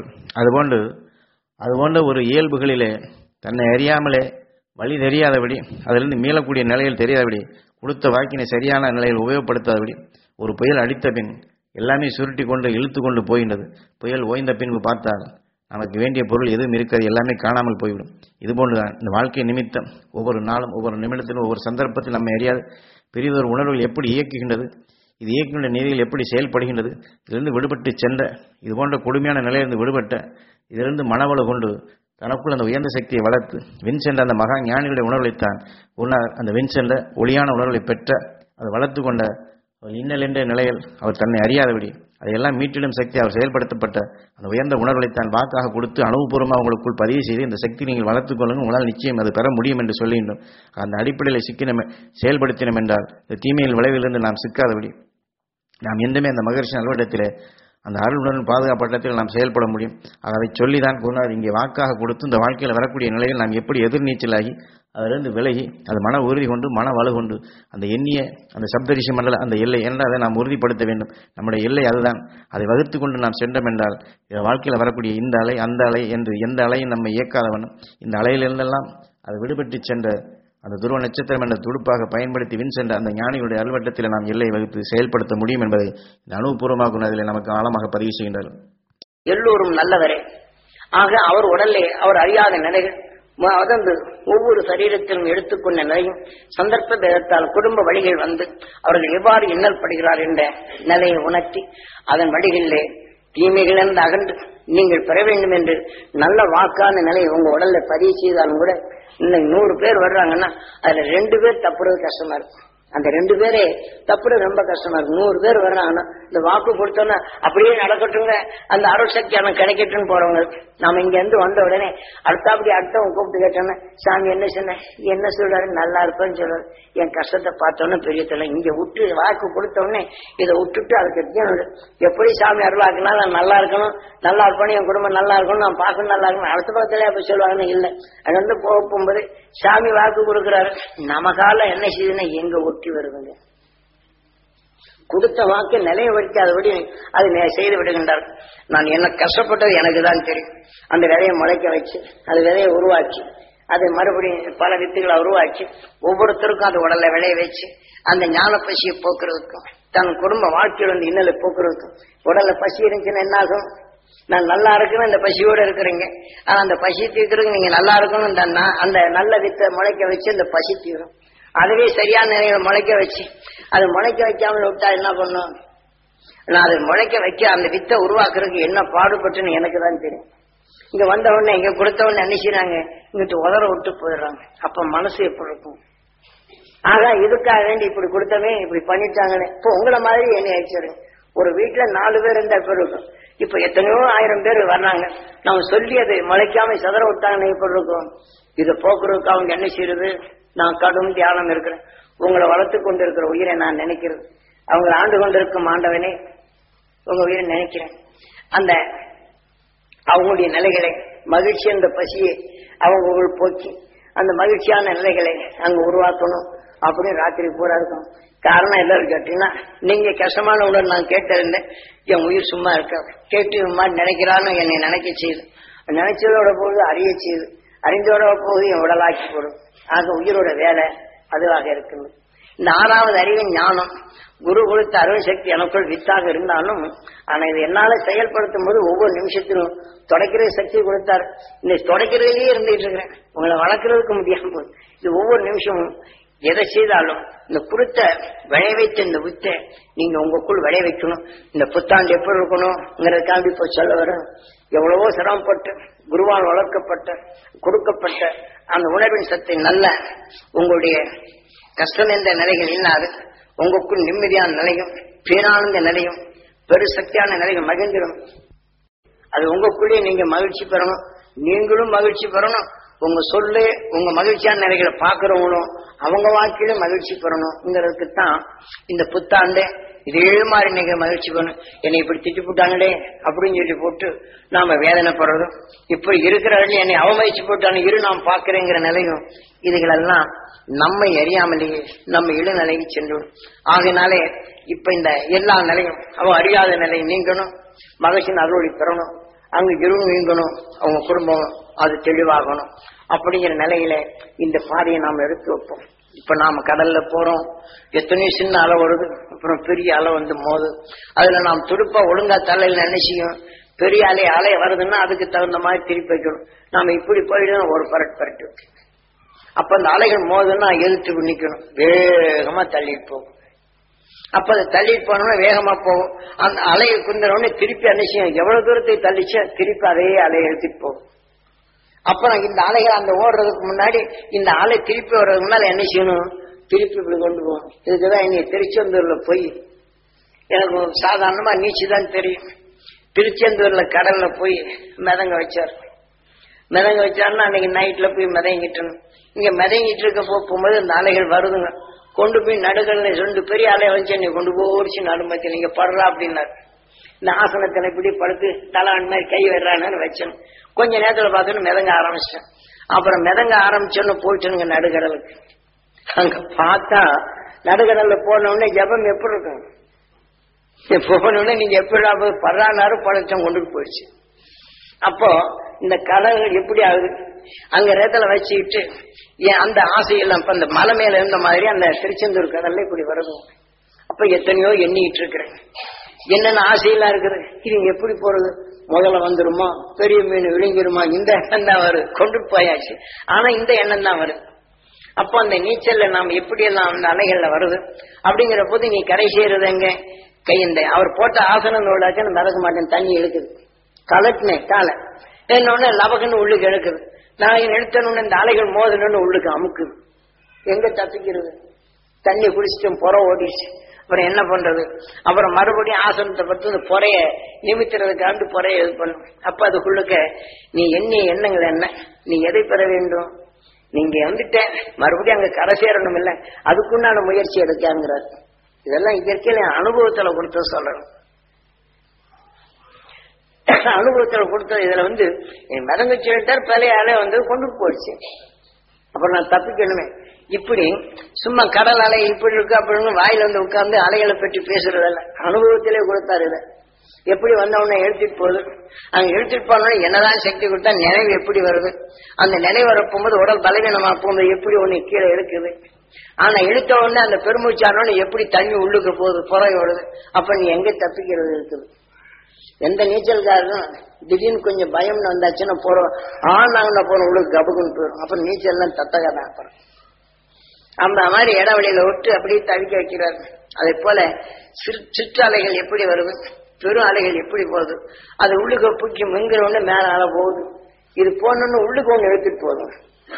அதுபோன்ற ஒரு இயல்புகளிலே தன்னை அறியாமலே வழி தெரியாதபடி அதிலிருந்து மீளக்கூடிய நிலையில் தெரியாதபடி கொடுத்த வாக்கினை சரியான நிலையில் உபயோகப்படுத்தாதபடி ஒரு புயல் அடித்த பின் எல்லாமே சுருட்டி கொண்டு இழுத்து கொண்டு போகின்றது. புயல் ஓய்ந்த பின்பு பார்த்தால் நமக்கு வேண்டிய பொருள் எதுவும் இருக்காது, எல்லாமே காணாமல் போய்விடும். இதுபோன்றுதான் இந்த வாழ்க்கை நிமித்தம் ஒவ்வொரு நாளும் ஒவ்வொரு நிமிடத்திலும் ஒவ்வொரு சந்தர்ப்பத்தில் நம்ம அறியாத பெரியதொரு உணர்வுகள் எப்படி இயக்குகின்றது, இது இயக்குகின்ற நீதிகள் எப்படி செயல்படுகின்றது, இதிலிருந்து விடுபட்டு சென்ற இது போன்ற கொடுமையான நிலையிலிருந்து விடுபட்ட இதிலிருந்து மனவளு கொண்டு தனக்குள் அந்த உயர்ந்த சக்தியை வளர்த்து வின் சென்ற அந்த மகா ஞானிகளுடைய உணர்வைத்தான் அந்த வின் சென்ற ஒளியான உணர்வுகளை பெற்ற அதை வளர்த்து கொண்ட இன்னல் என்ற நிலையில் அவர் தன்னை அறியாதபடி அதையெல்லாம் மீட்டிடும் சக்தி அவர் செயல்படுத்தப்பட்ட அந்த உயர்ந்த உணர்வுகளைத்தான் வாக்காக கொடுத்து அனுபவபூர்வமாக உங்களுக்குள் பதிவு செய்து இந்த சக்தி நீங்கள் வளர்த்துக் கொள்ளுங்கள், உங்களால் நிச்சயம் அது பெற முடியும் என்று சொல்லுகின்றோம். அந்த அடிப்படையில் சிக்கினம் செயல்படுத்தினோம் என்றால் இந்த தீமையில் விளைவிலிருந்து நாம் சிக்காதபடி நாம் எந்தமே அந்த மகரிஷி அலுவலகத்திலே அந்த அருளுடன் பாதுகாப்பட்டத்தில் நாம் செயல்பட முடியும். அதை சொல்லிதான் குருநாதர் இங்கே வாக்காக கொடுத்து இந்த வாழ்க்கையில் வரக்கூடிய நிலையில் நாம் எப்படி எதிர்நீச்சலாகி அதிலிருந்து விலகி அது மன உறுதி கொண்டு மன வலு கொண்டு அந்த எண்ணிய அந்த சப்தரிஷி மண்டல அந்த எல்லை என்றால் அதை நாம் உறுதிப்படுத்த வேண்டும். நம்முடைய எல்லை அதுதான். அதை வகுத்து கொண்டு நாம் சென்றோம் என்றால் வாழ்க்கையில் வரக்கூடிய இந்த அலை அந்த அலை என்று எந்த அலையும் நம்மை இயக்காதவனும் இந்த அலையிலிருந்தெல்லாம் அது விடுபட்டு சென்ற அந்த துருவ நட்சத்திரம் என்ற துடுப்பாக பயன்படுத்தி வின் சென்ற அந்த ஞானிகளுடைய அல்வட்டத்தில் நாம் எல்லை வகுத்து செயல்படுத்த முடியும் என்பதை இந்த அனுபவபூர்வமாக அதில் நமக்கு ஆழமாக பதிவு செய்கின்றார்கள். எல்லோரும் நல்லவரே. ஆக அவர் உடலே அவர் அறியாத நிலைகள் அதந்து ஒவ்வொரு சரீரத்திலும் எடுத்துக்கொண்ட நிலையும் சந்தர்ப்ப பேதத்தால் குடும்ப வழிகள் வந்து அவர்கள் எவ்வாறு இன்னல் படுகிறார் என்ற நிலையை உணர்த்தி அதன் வழிகளிலே தீமைகளிலிருந்து அகன்று நீங்கள் பெற வேண்டும் என்று நல்ல வாக்கான நிலையை உங்க உடல்ல பதிவு செய்தாலும் கூட இன்னும் 100 பேர் வர்றாங்கன்னா அதுல 2 பேர் தப்புறது கஷ்டமா இருக்கும். அந்த 2 பேரே தப்புறது ரொம்ப கஷ்டமா இருக்கும். 100 பேர் வர்றாங்கன்னா இந்த வாக்கு கொடுத்தோன்னா அப்படியே நடக்கட்டுங்க, அந்த அருள் சக்தி அவன் கிடைக்கட்டும்னு போறவங்க. நாம இங்க இருந்து வந்த உடனே அடுத்தவங்க கூப்பிட்டு கேட்டோன்னா சாமி என்ன சொன்ன என்ன சொல்றாரு, நல்லா இருப்பேன்னு சொல்றாரு. என் கஷ்டத்தை பார்த்தோன்னே பெரிய தலை இங்க விட்டு வாக்கு கொடுத்த உடனே இதை விட்டுட்டு அதுக்கு எப்படி சாமி அருளாக்குனா நான் நல்லா இருக்கணும், நல்லா இருப்பேன்னு என் குடும்பம் நல்லா இருக்கணும், நான் பார்க்கணும் நல்லா இருக்கணும். அடுத்த பக்கத்துல அப்ப சொல்லுவாங்கன்னு இல்லை. அது வந்து போகும்போது சாமி வாக்கு கொடுக்குறாரு, நமக்கால என்ன செய்யுதுன்னா எங்க ஒட்டி வருதுங்க. கொடுத்த வாக்கு நிலைய வைக்காதபடி அது செய்து விடுகின்றார். நான் என்ன கஷ்டப்பட்டது எனக்கு தான் தெரியும். அந்த விதையை முளைக்க வச்சு அது விதையை உருவாக்கி அதை மறுபடியும் பல வித்துகளை உருவாக்கி ஒவ்வொருத்தருக்கும் அது உடலை விளைய வச்சு அந்த ஞான பசியை போக்குறதுக்கும் தன் குடும்ப வாழ்க்கையில் வந்து இன்னலை போக்குறதுக்கு. உடல்ல பசி இருந்துச்சுன்னா என்ன ஆகும்? நான் நல்லா இருக்கணும், இந்த பசியோட இருக்கிறீங்க. ஆனா அந்த பசி தீர்க்கிறதுக்கு நீங்க நல்லா இருக்கணும், அந்த நல்ல வித்தை முளைக்க வச்சு அந்த பசி தீரும். அதுவே சரியான நிலையில முளைக்க வச்சு அது முளைக்க வைக்காமல் விட்டா என்ன பண்ணும்? நான் அதை முளைக்க வைக்க அந்த வித்தை உருவாக்குறதுக்கு என்ன பாடுபட்டுன்னு எனக்கு தான் தெரியும். இங்க வந்த உடனே இங்க கொடுத்த உடனே நினைச்சாங்க இங்கிட்டு உதற விட்டு போயிடுறாங்க. அப்ப மனசு எப்படி இருக்கும்? ஆக இதுக்காக வேண்டி இப்படி கொடுத்தவே இப்படி பண்ணிட்டாங்கன்னு. இப்போ உங்களை மாதிரி என்ன ஆயிடுச்சு, ஒரு வீட்டுல 4 பேர் இருந்தா எப்படி இருக்கும்? இப்ப எத்தனையோ 1000 பேர் வர்றாங்க, நம்ம சொல்லி அதை முளைக்காம சதற விட்டாங்கன்னு எப்படி இருக்கும்? இதை போக்குறதுக்கு அவங்க என்ன செய்யறது? நான் கடும் தியானம் இருக்கிறேன். உங்களை வளர்த்து கொண்டு இருக்கிற உயிரை நான் நினைக்கிறது, அவங்களை ஆண்டு கொண்டிருக்கும் ஆண்டவனே உங்க உயிரை நினைக்கிறேன். அந்த அவங்களுடைய நிலைகளை மகிழ்ச்சி, அந்த பசியை அவங்க போக்கி அந்த மகிழ்ச்சியான நிலைகளை அங்க உருவாக்கணும் அப்படின்னு ராத்திரி பூரா இருக்கும். காரணம் எல்லாரும் கேட்டீங்கன்னா, நீங்க கஷ்டமான உணர்வு நான் கேட்டிருந்தேன், என் உயிர் சும்மா இருக்க கேட்டு மாதிரி நினைக்கிறான்னு என்னை நினைக்க செய்யுது. நினைச்சதோட போது அறிய செய்யுது, அறிந்தோட போது என் உடலாக்கி போடும். ஆக உயிரோட வேலை அதுவாக இருக்குது. இந்த 6வது அறிவின் ஞானம் குரு கொடுத்த அருள் சக்தி எனக்குள் வித்தாக இருந்தாலும், ஆனா இது என்னால செயல்படுத்தும் போது ஒவ்வொரு நிமிஷத்திலும் தொடக்கிற சக்தி கொடுத்தாரு. இந்த தொடக்கிறதுலயே இருந்துட்டு இருக்கிறேன், உங்களை வளர்க்கறதுக்கு முடியாம போகுது. இது ஒவ்வொரு நிமிஷமும் எதை செய்தாலும் இந்த கொடுத்த விளைவைத்த இந்த வித்தை நீங்க உங்களுக்குள் விளைய வைக்கணும். இந்த புத்தாண்டு எப்படி இருக்கணும்ங்கிறதுக்காண்டி இப்போ சொல்ல வர, எவ்வளவோ சிரமப்பட்டு குருவால் வளர்க்கப்பட்ட கொடுக்கப்பட்ட அந்த உணர்வின் சத்தை நல்ல உங்களுடைய கஷ்டம் என்ற நிலைகள் இல்லாது உங்களுக்குள் நிம்மதியான நிலையும் பேரானந்த நிலையும் பெருசக்தியான நிலையும் மகிழ்ந்திடும். அது உங்களுக்குள்ளே நீங்க மகிழ்ச்சி பெறணும், நீங்களும் மகிழ்ச்சி பெறணும். உங்க சொல்லு உங்க மகிழ்ச்சியான நிலைகளை பாக்குறவங்களும் அவங்க வாழ்க்கையில மகிழ்ச்சி பெறணும்ங்கிறதுக்கு தான் இந்த புத்தாண்டு இதே மாதிரி நீங்க மகிழ்ச்சி பெறணும். என்னை இப்படி திட்டி போட்டாங்களே அப்படின்னு சொல்லி போட்டு நாம வேதனைப்படுறதும், இப்படி இருக்கிறவர்கள் என்னை அவமதிச்சு போட்டாங்க இரு நாம் பாக்குறேங்கிற நிலையும், இதுகளெல்லாம் நம்மை அறியாமலேயே நம்ம இளநிலைக்கு சென்றுடும். ஆகையினாலே இப்ப இந்த எல்லா நிலையும் அவ அறியாத நிலை நீங்கணும், மகிழ்ச்சியின் அருளி பெறணும், அங்கு இருள் நீங்கணும், அவங்க குடும்பம் அது தெளிவாகணும். அப்படிங்கிற நிலையில இந்த பாதையை நாம் எடுத்து வைப்போம். இப்ப நாம கடல்ல போறோம், எத்தனையோ சின்ன அலை வருது, அப்புறம் பெரிய அலை வந்து மோது, அதுல நாம் துடுப்பா ஒழுங்கா தலையில நினைச்சியும் பெரிய அலை வருதுன்னா அதுக்கு தகுந்த மாதிரி திருப்பி வைக்கணும். நாம இப்படி போயிடும் ஒரு பரட்டு அப்ப அந்த அலைகள் மோதுன்னா எதிர்த்து நிக்கணும், வேகமா தள்ளிட்டு போகும். அப்ப அதை தள்ளிட்டு போனோம்னா வேகமா போகும். அந்த அலையை குந்தனோடனே திருப்பி அன்னைச்சியும் எவ்வளவு தூரத்தை தள்ளிச்சு திருப்பி அதே அலையை எடுத்துட்டு போகும். அப்புறம் இந்த அலைகள் அந்த ஓடுறதுக்கு முன்னாடி இந்த அலை திருப்பி வர்றதுக்கு முன்னால என்ன செய்யணும், திருப்பி இப்படி கொண்டு போகணும். இதுக்குதான் என்னை திருச்செந்தூர்ல போய் எனக்கு சாதாரணமா நீச்சு தான் தெரியும். திருச்செந்தூர்ல கடல்ல போய் மிதங்க வச்சார். மிதங்க வச்சாருன்னா அன்னைக்கு நைட்ல போய் மிதங்கிட்டணும். இங்க மிதங்கிட்டு இருக்க போகும்போது இந்த அலைகள் வருதுங்க, கொண்டு போய் நடுகள்ல 2 பெரிய அலையை வச்சு என்னை கொண்டு போச்சு நடுமத்தி நீங்க படுறா அப்படின்னாரு. இந்த ஆசனத்தினை இப்படி படுத்து தலான் மாதிரி கை வர்றான்னு வச்சேன். கொஞ்ச நேரத்துல பார்த்தோன்னு மிதங்க ஆரம்பிச்சேன். அப்புறம் மிதங்க ஆரம்பிச்சோன்னு போயிட்டுனுங்க நடுக்கடலுக்கு. அங்க பார்த்தா நடுக்கடல்ல போன உடனே ஜபம் எப்படி இருக்கும், போன உடனே நீங்க எப்படி படுறாரு பழச்சம் கொண்டு போயிடுச்சு. அப்போ இந்த கடல்கள் எப்படி ஆகுது, அங்க ரேத்துல வச்சுக்கிட்டு ஏன் அந்த ஆசையெல்லாம் இப்ப அந்த மலை மேல இருந்த மாதிரி அந்த திருச்செந்தூர் கடல்ல இப்படி வருது. அப்ப எத்தனையோ எண்ணிட்டு இருக்கிறேன், என்னென்ன ஆசையெல்லாம் இருக்குது, இது எப்படி போறது, முதல்ல வந்துருமா, பெரிய மீன் விழுங்கிருமா, இந்த எண்ணம் தான் வருது, கொண்டு போயாச்சு. ஆனா இந்த எண்ணம் தான் வருது. அப்போ அந்த நீச்சல்ல நாம் எப்படி எல்லாம் அந்த அலைகள்ல வருது அப்படிங்கிற போது நீ கரை செய்யறது எங்க கை இந்த அவர் போட்ட ஆசனம் உள்ளாச்சு மிதக்க மாட்டேன், தண்ணி இழுக்குது, கலட்டினேன் காலை என்னொன்னு லபகன்னு உள்ளுக்கு இழுக்குது. நான் எடுத்தணுன்னு இந்த அலைகள் மோதணும்னு உள்ளுக்கு அமுக்குது. எங்க தப்பிக்கிறது, தண்ணி குடிச்சிட்டு புற ஓடிடுச்சு. அப்புறம் என்ன பண்றது, அப்புறம் மறுபடியும் ஆசனத்தை பற்றி இந்த பொறைய நிமித்துறதுக்காண்டு பொறைய இது பண்ணும். அப்ப அதுக்குள்ளுக்க நீ எண்ணிய எண்ணங்கள் என்ன, நீ எதை பெற வேண்டும், நீங்க வந்துட்ட மறுபடியும் அங்க கரை சேரணும் இல்ல, அதுக்குண்டான முயற்சி எடுக்காங்கிறார். இதெல்லாம் இயற்கையில அனுபவத்துல கொடுத்த சொல்லணும். அனுபவத்துல கொடுத்தது இதுல மிதங்க சொல்லிட்டார், பழையாலே கொண்டு போயிடுச்சு. அப்புறம் நான் தப்பிக்கணுமே, இப்படி சும்மா கடல் அலை இப்படி இருக்கு அப்படின்னு வாயில உட்கார்ந்து அலைகளை பற்றி பேசுறதில்ல, அனுபவத்திலே கொடுத்தாரு. இதை எப்படி வந்தவொடனே எழுத்துட்டு போகுது, அங்க எழுத்துட்டு போனோட என்னதான் சக்தி கொடுத்தா நினைவு எப்படி வருது, அந்த நினைவு வரப்போகும்போது உடல் பலவீனமா போகும்போது எப்படி ஒண்ணு கீழே இருக்குது, ஆனா இழுத்த உடனே அந்த பெருமூச்சானோன்னு எப்படி தண்ணி உள்ளுக்கு போகுது, புறையோடுது. அப்ப நீ எங்க தப்பிக்கிறது இருக்குது? எந்த நீச்சல்காரரும் திடீர்னு கொஞ்சம் பயம்னு வந்தாச்சுன்னா போறோம் ஆனாங்கன்னா போறோம் உள்ளுக்கு கபுக்குன்னு போயிடும். அப்புறம் நீச்சல் எல்லாம் தத்தகதான். அப்புறம் அந்த மாதிரி இடவெளியில விட்டு அப்படியே தவிக்க வைக்கிறார். அதே போல சிற்றலைகள் எப்படி வருது, பெரும் அலைகள் எப்படி போகுது, அது உள்ளுக்கு பூக்கி மிங்கிறவொன்னு மேல அலை போகுது. இது போனோன்னு உள்ளுக்கு ஒண்ணு எடுத்துட்டு போதும்.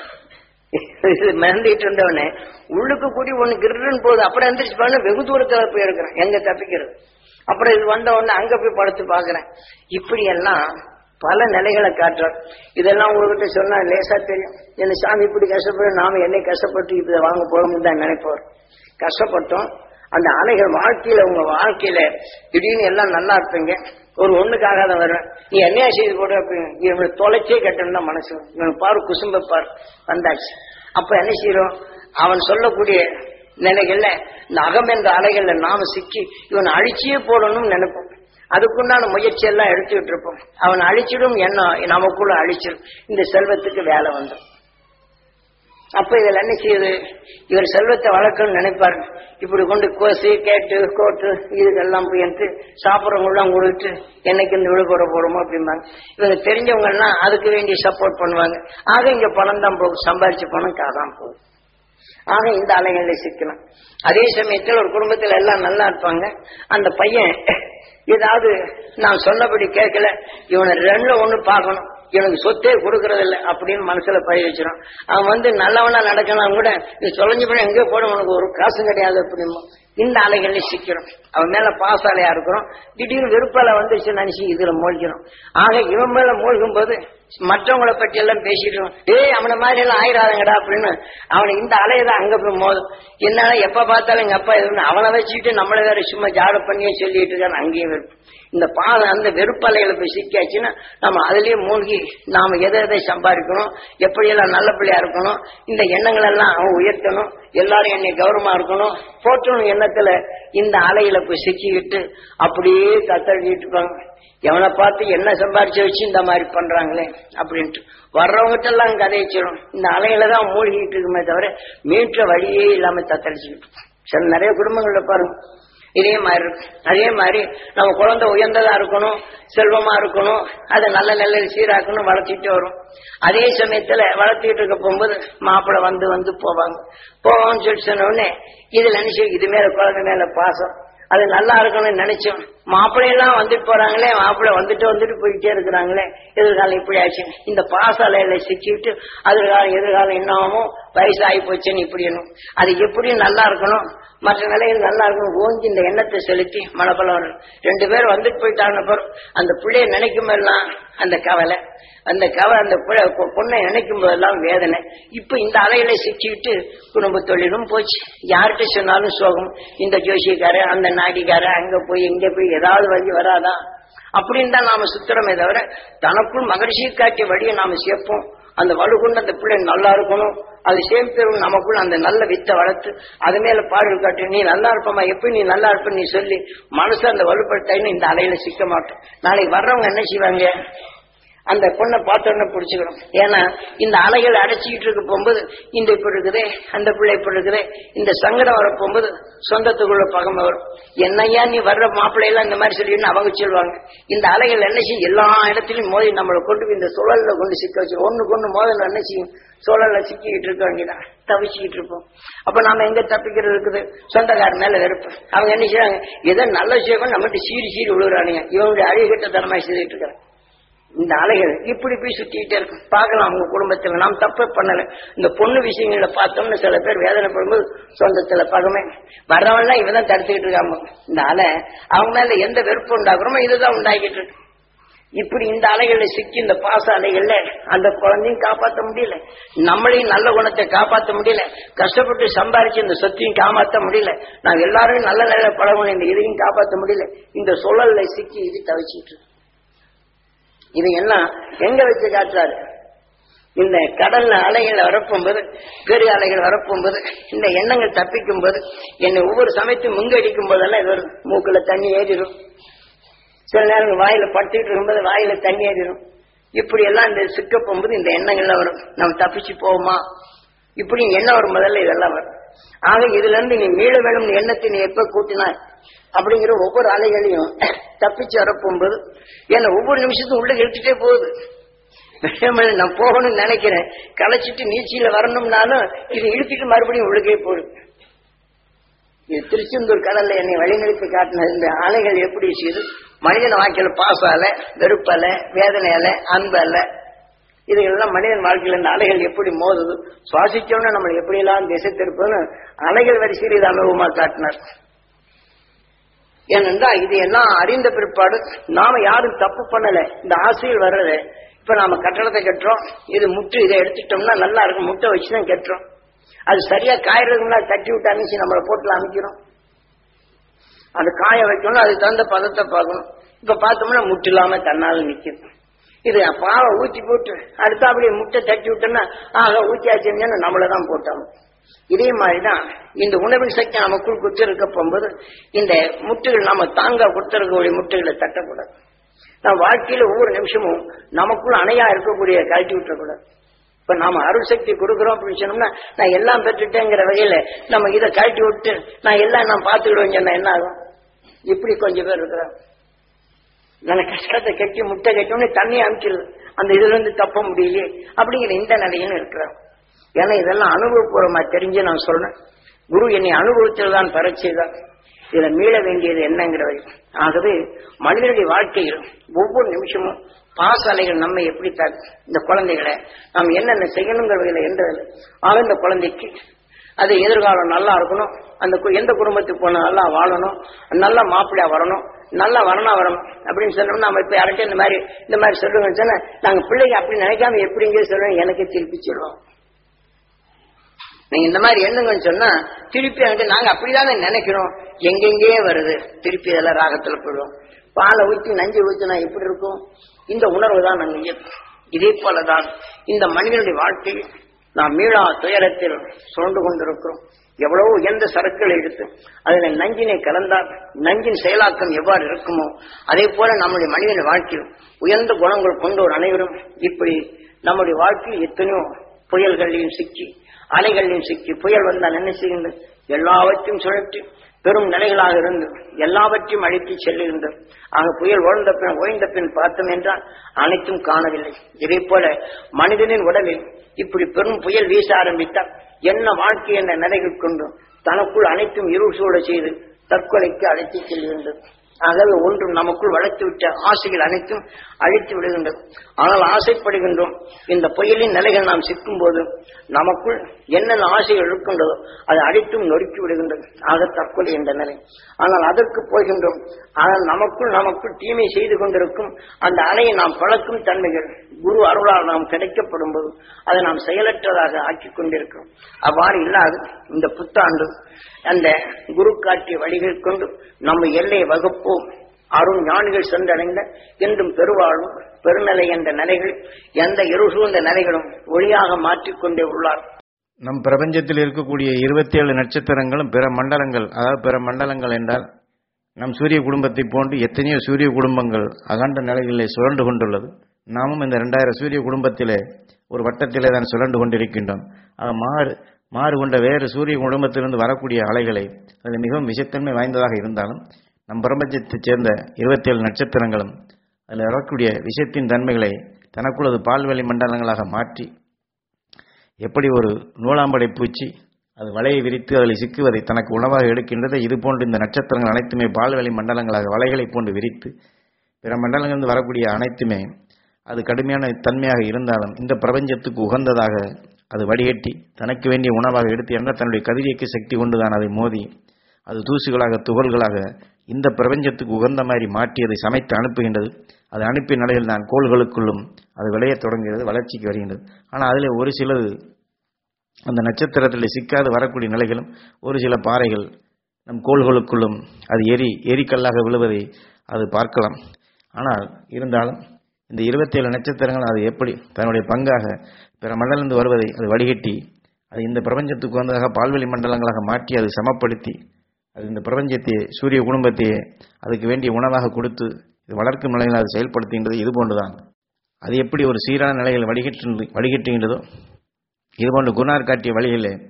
இது மறந்துட்டு இருந்தவனே உள்ளுக்கு கூடி ஒண்ணு கிருன்னு போகுது. அப்புறம் எந்திரிச்சு பாருங்க வெகு தூரத்துல போய் இருக்கிறேன், எங்க தப்பிக்கிறது? அப்புறம் இது வந்த உடனே அங்க போய் படுத்து பாக்குறேன். இப்படி எல்லாம் பல நிலைகளை காட்டுறார். இதெல்லாம் உங்ககிட்ட சொன்னா லேசா தெரியும். என்ன சாமி இப்படி கஷ்டப்பட்டு நாம என்னை கஷ்டப்பட்டு இப்ப வாங்க போறோம்னு தான் நினைப்போம். கஷ்டப்பட்டோம். அந்த அலைகள் வாழ்க்கையில உங்க வாழ்க்கையில திடீர்னு எல்லாம் நல்லா இருப்பீங்க. ஒரு ஒண்ணுக்காகாத வர்றேன், நீ என்னையா செய்து போட இவனை தொலைச்சே கட்டணும் தான் மனசு. இவன் பாரு குசும்பப்பார் வந்தாச்சு. அப்ப என்ன செய்யறோம்? அவன் சொல்லக்கூடிய நிலைகள்ல இந்த அகம் என்ற அலைகள்ல நாம சிக்கி இவன் அழிச்சியே போடணும்னு நினைப்போம். அதுக்குண்டான முயற்சி எல்லாம் எடுத்துக்கிட்டு இருப்போம். அவன் அழிச்சிடும், என்ன நமக்குள்ள அழிச்சிடும். இந்த செல்வத்துக்கு வேலை வந்துடும். அப்ப இதுல என்ன செய்யுது? இவர் செல்வத்தை வளர்க்கணும்னு நினைப்பாரு. இப்படி கொண்டு கோசு கேட்டு கோட்டு இதுக்கெல்லாம் போயிட்டு சாப்பிட்றவங்களாம் கொடுத்து என்னைக்கு இந்த விழுப்புற போடுமோ அப்படிம்பாங்க. இவங்க தெரிஞ்சவங்க எல்லாம் அதுக்கு வேண்டி சப்போர்ட் பண்ணுவாங்க. ஆக இங்க பணம் தான் போகும், சம்பாரிச்ச பணம் காதான் போகும். ஆக இந்த அலைகளை சிக்கலாம். அதே சமயத்தில் ஒரு குடும்பத்துல எல்லாம் நல்லா இருப்பாங்க. அந்த பையன் ஏதாவது நான் சொன்னபடி கேட்கல, இவனை ரெண்டுல ஒண்ணு பார்க்கணும், இவனுக்கு சொத்தே கொடுக்கறது இல்லை அப்படின்னு மனசுல பயிர் வச்சிடும். அவன் நல்லவனா நடக்கலாம் கூட நீ தொலைஞ்சு போய் எங்கே போட உனக்கு ஒரு காசும் கிடையாது அப்படிமோ. இந்த அலைகள்ல சிக்கிறோம். அவன் மேல பாசாலையா இருக்கிறோம். திடீர்னு வெறுப்பால வந்துருச்சு நினைச்சு இதுல மூழ்கிறோம். ஆக இவன் மேல மூழ்கும் போது மற்றவங்களை பற்றி எல்லாம் பேசிட்டு அவனை மாதிரி எல்லாம் ஆயிராதங்கடா அப்படின்னு அவனை இந்த அலையதான் அங்க போய் மோதும். என்னால எப்ப பார்த்தாலும் எங்க அப்பா எதுவும் அவனை வச்சுக்கிட்டு நம்மள வேற சும்மா ஜாட பண்ணியே சொல்லிட்டு இருக்காரு. அங்கேயே வெறுப்பு. இந்த அந்த வெறுப்பலைகளை போய் சிக்காச்சுன்னா நம்ம அதுலயே மூழ்கி நாம எதை சம்பாதிக்கணும், எப்படியெல்லாம் நல்ல பிள்ளையா இருக்கணும், இந்த எண்ணங்கள் எல்லாம் அவன் உயர்த்தணும், எல்லாரும் என்னை கௌரவமா இருக்கணும் போற்றணும் எண்ணத்துல இந்த அலையில போய் சிக்கிக்கிட்டு அப்படியே தத்தடிட்டு இருப்பாங்க. எவனை பார்த்து என்ன சம்பாரிச்சு வச்சு இந்த மாதிரி பண்றாங்களே அப்படின்ட்டு வர்றவங்கிட்ட எல்லாம் கதையை சொல்லும். இந்த அலையில தான் மூழ்கிட்டு இருக்குமே தவிர மீட்ட வழியே இல்லாம தத்தடிச்சுக்கிட்டு சில நிறைய குடும்பங்கள்ல பாருங்க இதே மாதிரி இருக்கும். அதே மாதிரி நம்ம குழந்தை உயர்ந்ததா இருக்கணும், செல்வமா இருக்கணும், அதை நல்ல நிலையில் சீராக்கணும், வளர்த்திட்டு வரும். அதே சமயத்துல வளர்த்திட்டு இருக்க போகும்போது மாப்பிள்ளை வந்து போவான்னு சொல்லி சொன்ன உடனே இதுல நினைச்சு இது மேல குழந்தை மேல பாசம், அது நல்லா இருக்கணும்னு நினைச்சோம். மாப்பிள்ளையெல்லாம் வந்துட்டு போறாங்களே, மாப்பிள்ளை வந்துட்டு போயிட்டே இருக்கிறாங்களே, எதிர்காலம் இப்படி ஆச்சு. இந்த பாசாலையில சிக்கிட்டு எதிர்காலம் என்னமோ வயசாகி போச்சுன்னு இப்படி எண்ணும். அது எப்படியும் நல்லா இருக்கணும், மற்ற நிலையில் நல்லா இருக்கணும் ஓங்கி இந்த எண்ணத்தை செலுத்தி மனபலம். 2 பேரும் வந்துட்டு போயிட்டாங்க. அந்த பிள்ளைய நினைக்கும் போதெல்லாம் அந்த கவலை, அந்த பொண்ணை நினைக்கும் போதெல்லாம் வேதனை. இப்ப இந்த அலையில சிக்கிட்டு குடும்ப தொழிலும் போச்சு. யார்கிட்ட சொன்னாலும் சோகம். இந்த ஜோசியக்கார, அந்த நாடிக்கார, அங்க போய் இங்க போய் ஏதாவது வழி வராதா அப்படின்னு தான் நாம சுத்திரமே தவிர தனக்குள் மகிழ்ச்சியை காட்டிய வழியை நாம சேர்ப்போம். அந்த வலுக்குண்டு அந்த பிள்ளை நல்லா இருக்கணும், அது சேர்ந்து நமக்குள்ள அந்த நல்ல வித்தை வளர்த்து அது மேல பாடல் காட்டு நீ நல்லா இருப்பமா, எப்படி நீ நல்லா இருப்ப நீ சொல்லி மனசு அந்த வலுப்படுத்தாயின்னு இந்த அலையில சிக்க மாட்டோம். நாளைக்கு வர்றவங்க என்ன செய்வாங்க? அந்த பொண்ணை பார்த்தோன்னு பிடிச்சுக்கணும். ஏன்னா இந்த அலைகள் அடைச்சிக்கிட்டு இருக்க போகும்போது இந்த இப்படி இருக்குதே, அந்த பிள்ளை இப்படி இருக்குதே, இந்த சங்கடம் வர போகும்போது சொந்தத்துக்குள்ள பகமை வரும். என்னையா நீ வர்ற மாப்பிள்ளையெல்லாம் இந்த மாதிரி சொல்லின்னு அவங்க சொல்லுவாங்க. இந்த அலைகள் என்ன செய்யும்? எல்லா இடத்துலையும் மோதி நம்மளை கொண்டு இந்த சுழல்ல கொண்டு சிக்க வச்சு ஒண்ணுக்கு மோதல் என்ன செய்யும்? சுழல்ல சிக்கிக்கிட்டு இருக்க வேண்டியதான், தவிச்சுக்கிட்டு இருப்போம். அப்ப நாம எங்க தப்பிக்கிறது இருக்குது? சொந்தக்காரர் மேல வெறுப்பு. அவங்க என்ன செய்யறாங்க? ஏதோ நல்ல விஷயம் நம்மகிட்ட சீறி விழுகிறானுங்க. இவங்களுடைய அழிவுகிட்ட தனமா செய்துட்டு இருக்கிறாங்க. இந்த அலைகள் இப்படி போய் சுத்திக்கிட்டே இருக்கும். பார்க்கலாம் அவங்க குடும்பத்துல நாம் தப்பு பண்ணல. இந்த பொண்ணு விஷயங்கள பார்த்தோம்னு சில பேர் வேதனைப்படும்போது சொந்தத்துல பகமே வர்றவன்லாம் இவதான் தடுத்துக்கிட்டு இருக்காங்க. இந்த அலை அவங்க மேல எந்த வெறுப்பு உண்டாக்குறோமோ இதுதான் உண்டாக்கிட்டு இருக்கு. இப்படி இந்த அலைகளை சிக்கி இந்த பாச அலைகள்ல அந்த குழந்தையும் காப்பாற்ற முடியல, நம்மளையும் நல்ல குணத்தை காப்பாற்ற முடியல, கஷ்டப்பட்டு சம்பாரிச்சு இந்த சொத்தையும் காப்பாற்ற முடியல, நான் எல்லாரும் நல்ல நிலையில பழகணும் இந்த இதையும் காப்பாற்ற முடியல. இந்த சுழல்ல சிக்கி இது தவிச்சிட்டு இருக்கு. இது எல்லாம் எங்க வச்சு காட்டுறாரு? இந்த கடல்ல அலைகள் வரப்போகும்போது, பெரிய அலைகள் வரப்போகும்போது, இந்த எண்ணங்கள் தப்பிக்கும் போது என்னை ஒவ்வொரு சமயத்தையும் முங்கடிக்கும் போதெல்லாம் இது வரும். மூக்குல தண்ணி ஏறிடும், சில நேரம் வாயில படுத்துக்கிட்டு இருக்கும்போது வாயில தண்ணி ஏறிடும். இப்படி எல்லாம் இந்த சிக்க போகும்போது இந்த எண்ணங்கள்லாம் வரும். நம்ம தப்பிச்சு போவோமா இப்படி எண்ணம் வரும். முதல்ல இதெல்லாம் வரும். ஆக இதுல இருந்து நீ மீள வேணும் எண்ணத்தை நீ எப்ப கூட்டினாய் அப்படிங்கிற ஒவ்வொரு அலைகளையும் தப்பிச்சு வரப்போகும்போது ஏன்னா ஒவ்வொரு நிமிஷத்தும் உள்ள இழுத்துட்டே போகுது. நான் போகணும்னு நினைக்கிறேன், களைச்சிட்டு நீச்சியில வரணும்னாலும் இது இழுத்துட்டு மறுபடியும் உள்ளுக்கே போகுது. இது திருச்செந்தூர் கடல்ல என்னை வழிநடத்தி காட்டின இந்த அலைகள் எப்படி செய்து மனிதன் வாழ்க்கையில பாசால, வெறுப்பால, வேதனையால, அன்பால, இதுகள்லாம் மனிதன் வாழ்க்கையில இந்த அலைகள் எப்படி மோதுது, சுவாசிச்சோம்னா நம்மளை எப்படி எல்லாம் திசை திருப்பதுன்னு அலைகள் வரிசையில் இது அனுபவமா காட்டினார். ஏனென்றா இது எல்லாம் அறிந்த பிற்பாடு நாம யாரும் தப்பு பண்ணல. இந்த ஆசையில் வர்றது இப்ப நாம கட்டடத்தை கட்டுறோம், இது முட்டு இதை எடுத்துட்டோம்னா நல்லா இருக்கும், முட்டை வச்சுதான் கட்டுறோம். அது சரியா காயறதுன்னா தட்டி விட்டு அமைச்சு நம்மளை போட்டுல அமைக்கிறோம். அது காய வைக்கணும், அதுக்கு தகுந்த பதத்தை பார்க்கணும். இப்ப பார்த்தோம்னா முட்டு இல்லாம தன்னால நிக்குது. இது பாவை ஊற்றி போட்டு அடுத்த அப்படியே முட்டை தட்டி விட்டோம்னா ஊற்றியாச்சுன்னு நம்மளதான் போட்டோம். இதே மாதிரிதான் இந்த உணவின் சக்தி நமக்குள் குத்திருக்க போகும்போது இந்த முட்டுகள் நம்ம தாங்க கொடுத்திருக்கக்கூடிய முட்டுகளை தட்டக்கூடாது. நம்ம வாழ்க்கையில ஒவ்வொரு நிமிஷமும் நமக்குள் அணையா இருக்கக்கூடிய கழட்டி விட்டுறக்கூடாது. இப்ப நாம அருள் சக்தி கொடுக்குறோம் அப்படின்னு சொன்னோம்னா நான் எல்லாம் பெற்றுட்டேங்கிற வகையில நம்ம இதை கழட்டி விட்டு நான் எல்லாம் நான் பார்த்துக்கிடுவேன் சொன்னா என்ன ஆகும்? இப்படி கொஞ்சம் பேர் இருக்கிறாங்க. நல்ல கஷ்டத்தை கட்டி முட்டை கட்டோன்னு தண்ணி அனுப்பிச்சிருது, அந்த இதுல இருந்து தப்ப முடியலையே அப்படிங்கிற இந்த நிலையிலும் இருக்கிறான். ஏன்னா இதெல்லாம் அனுபவபூர்வமா தெரிஞ்சு நான் சொல்றேன். குரு என்னை அனுபவத்தில் தான் பெற செய்தார். இதுல மீள வேண்டியது என்னங்கிறது. ஆகவே மனிதனுடைய வாழ்க்கையில் ஒவ்வொரு நிமிஷமும் பாச அலைகள் நம்ம எப்படி இந்த குழந்தைகளை நாம் என்னென்ன செய்யணுங்கிற வகையில என்றது. ஆக இந்த குழந்தைக்கு அது எதிர்காலம் நல்லா இருக்கணும், அந்த எந்த குடும்பத்துக்கு போன நல்லா வாழணும், நல்லா மாப்பிள்ளையா வரணும், நல்லா வரணும் அப்படின்னு சொல்லணும். நம்ம இப்ப யார்கிட்ட இந்த மாதிரி சொல்லுங்கன்னு சொன்னா நாங்க பிள்ளைங்க அப்படி நினைக்காம எப்படிங்க சொல்லுவோம், எனக்கு திருப்பி சொல்லுவோம். நீங்க இந்த மாதிரி எண்ணுங்கன்னு சொன்னா திருப்பி நாங்க அப்படிதானே நினைக்கிறோம், எங்கெங்கே வருது திருப்பி இதெல்லாம் ராகத்துல போயிடுவோம். பாலை ஊற்றி நஞ்சு ஊற்றினா எப்படி இருக்கும்? இந்த உணர்வு தான் நாங்க இயக்கும். இதே போலதான் இந்த மனிதனுடைய வாழ்க்கையில் நாம் மீளா துயரத்தில் சுரண்டு கொண்டிருக்கிறோம். எவ்வளவோ உயர்ந்த சரக்குகளை எடுத்து அதுல நஞ்சினை கலந்தால் நஞ்சின் செயலாக்கம் எவ்வாறு இருக்குமோ அதே போல நம்முடைய மனிதன வாழ்க்கையில் உயர்ந்த குணங்கள் கொண்டோர் அனைவரும் இப்படி நம்முடைய வாழ்க்கையில் எத்தனையோ புயல்களையும் சிக்கி அலைகளையும் சிக்கி, புயல் வந்தால் என்ன செய்கின்றது? எல்லாவற்றையும் சுழற்றி பெரும் நிலைகளாக இருந்து எல்லாவற்றையும் அழித்து செல்லுகின்றது. ஆக புயல் ஓய்ந்த பின் பார்த்தோம் என்றால் அனைத்தும் காணவில்லை. இதே போல மனிதனின் உடலில் இப்படி பெரும் புயல் வீச ஆரம்பித்தால் என்ன வாழ்க்கை என்ற நிலைகள் கொண்டு தனக்குள் அனைத்தும் இருள் சூழ செய்து தற்கொலைக்கு அழைத்து செல்கின்றது. ஆகவே ஒன்றும் நமக்குள் வளர்த்துவிட்ட ஆசைகள் அனைத்தும் அழித்து விடுகின்றது. ஆனால் ஆசைப்படுகின்றோம். இந்த புயலின் நிலைகள் நாம் சிக்கும் போது நமக்குள் என்னென்ன ஆசைகள் இருக்கின்றதோ அதை அழித்தும் நொறுக்கி விடுகின்றது. ஆக தற்கொலை என்ற நிலை. ஆனால் அதற்கு போகின்றோம். ஆனால் நமக்குள் தீமை செய்து கொண்டிருக்கும் அந்த அலையை நாம் பழக்கும் தன்மைகள் குரு அருளால் நாம் கிடைக்கப்படும் போது அதை நாம் செயலற்றதாக ஆக்கி கொண்டிருக்கிறோம். அவ்வாறு இல்லாது இந்த புத்தாண்டு அந்த குரு காட்டிய வழிகள் கொண்டு நம்ம எல்லையை வகுப்போம். அருண் ஞானிகள் சென்றடைந்த என்றும் பெருவாழ்வும் பெருநிலை என்ற நிலைகள் எந்த இருசூழ்ந்த நிலைகளும் ஒளியாக மாற்றிக்கொண்டே உள்ளார். நம் பிரபஞ்சத்தில் இருக்கக்கூடிய 27 நட்சத்திரங்களும் பிற மண்டலங்கள், அதாவது பிற மண்டலங்கள் என்றால் நம் சூரிய குடும்பத்தை போன்று எத்தனையோ சூரிய குடும்பங்கள் அகண்ட நிலைகளிலே சுழண்டு கொண்டுள்ளது. நாமும் இந்த 2000 சூரிய குடும்பத்திலே ஒரு வட்டத்திலே தான் சுழண்டு கொண்டிருக்கின்றோம். மாறு கொண்ட வேறு சூரிய குடும்பத்திலிருந்து வரக்கூடிய அலைகளை அது மிகவும் விஷத்தன்மை வாய்ந்ததாக இருந்தாலும் நம் பிரபஞ்சத்தைச் சேர்ந்த 27 நட்சத்திரங்களும் அதில் வரக்கூடிய விஷத்தின் தன்மைகளை தனக்குள் அது பால்வெளி மண்டலங்களாக மாற்றி, எப்படி ஒரு நூலாம்படை பூச்சி அது வலையை விரித்து அதில் சிக்குவதை தனக்கு உணவாக எடுக்கின்றது, இது போன்று இந்த நட்சத்திரங்கள் அனைத்துமே பால்வெளி மண்டலங்களாக வலைகளை போன்று விரித்து பிற மண்டலங்களிலிருந்து வரக்கூடிய அனைத்துமே அது கடுமையான தன்மையாக இருந்தாலும் இந்த பிரபஞ்சத்துக்கு உகந்ததாக அது வடிகட்டி தனக்கு வேண்டிய உணவாக எடுத்து என்றால் தன்னுடைய கதிரியக்க சக்தி கொண்டுதான் அதை மோதி அது தூசுகளாக துகள்களாக இந்த பிரபஞ்சத்துக்கு உகந்த மாதிரி மாற்றி அதை சமைத்து அனுப்புகின்றது. அது அனுப்பிய நிலையில் தான் கோள்களுக்குள்ளும் அது விளைய தொடங்குகிறது, வளர்ச்சிக்கு வருகின்றது. ஆனால் அதில் ஒரு சிலது அந்த நட்சத்திரத்தில் சிக்காது வரக்கூடிய நிலைகளும் ஒரு சில பாறைகள் நம் கோள்களுக்குள்ளும் அது எரிக்கல்லாக விழுவதை அது பார்க்கலாம். ஆனால் இருந்தாலும் இந்த 27 நட்சத்திரங்கள் அது எப்படி தன்னுடைய பங்காக பிற மண்டலிருந்து வருவதை அது வடிகட்டி அது இந்த பிரபஞ்சத்துக்கு வந்ததாக பால்வெளி மண்டலங்களாக மாற்றி அது சமப்படுத்தி அது இந்த பிரபஞ்சத்தை சூரிய குடும்பத்தையே அதுக்கு வேண்டிய உணவாக கொடுத்து இது வளர்க்கும் நிலையில் அது செயல்படுத்துகின்றது. இது போன்றுதான் அது எப்படி ஒரு சீரான நிலையில் வடிகட்டுகின்றதோ இதுபோன்று குணார் காட்டிய வழிகளிலே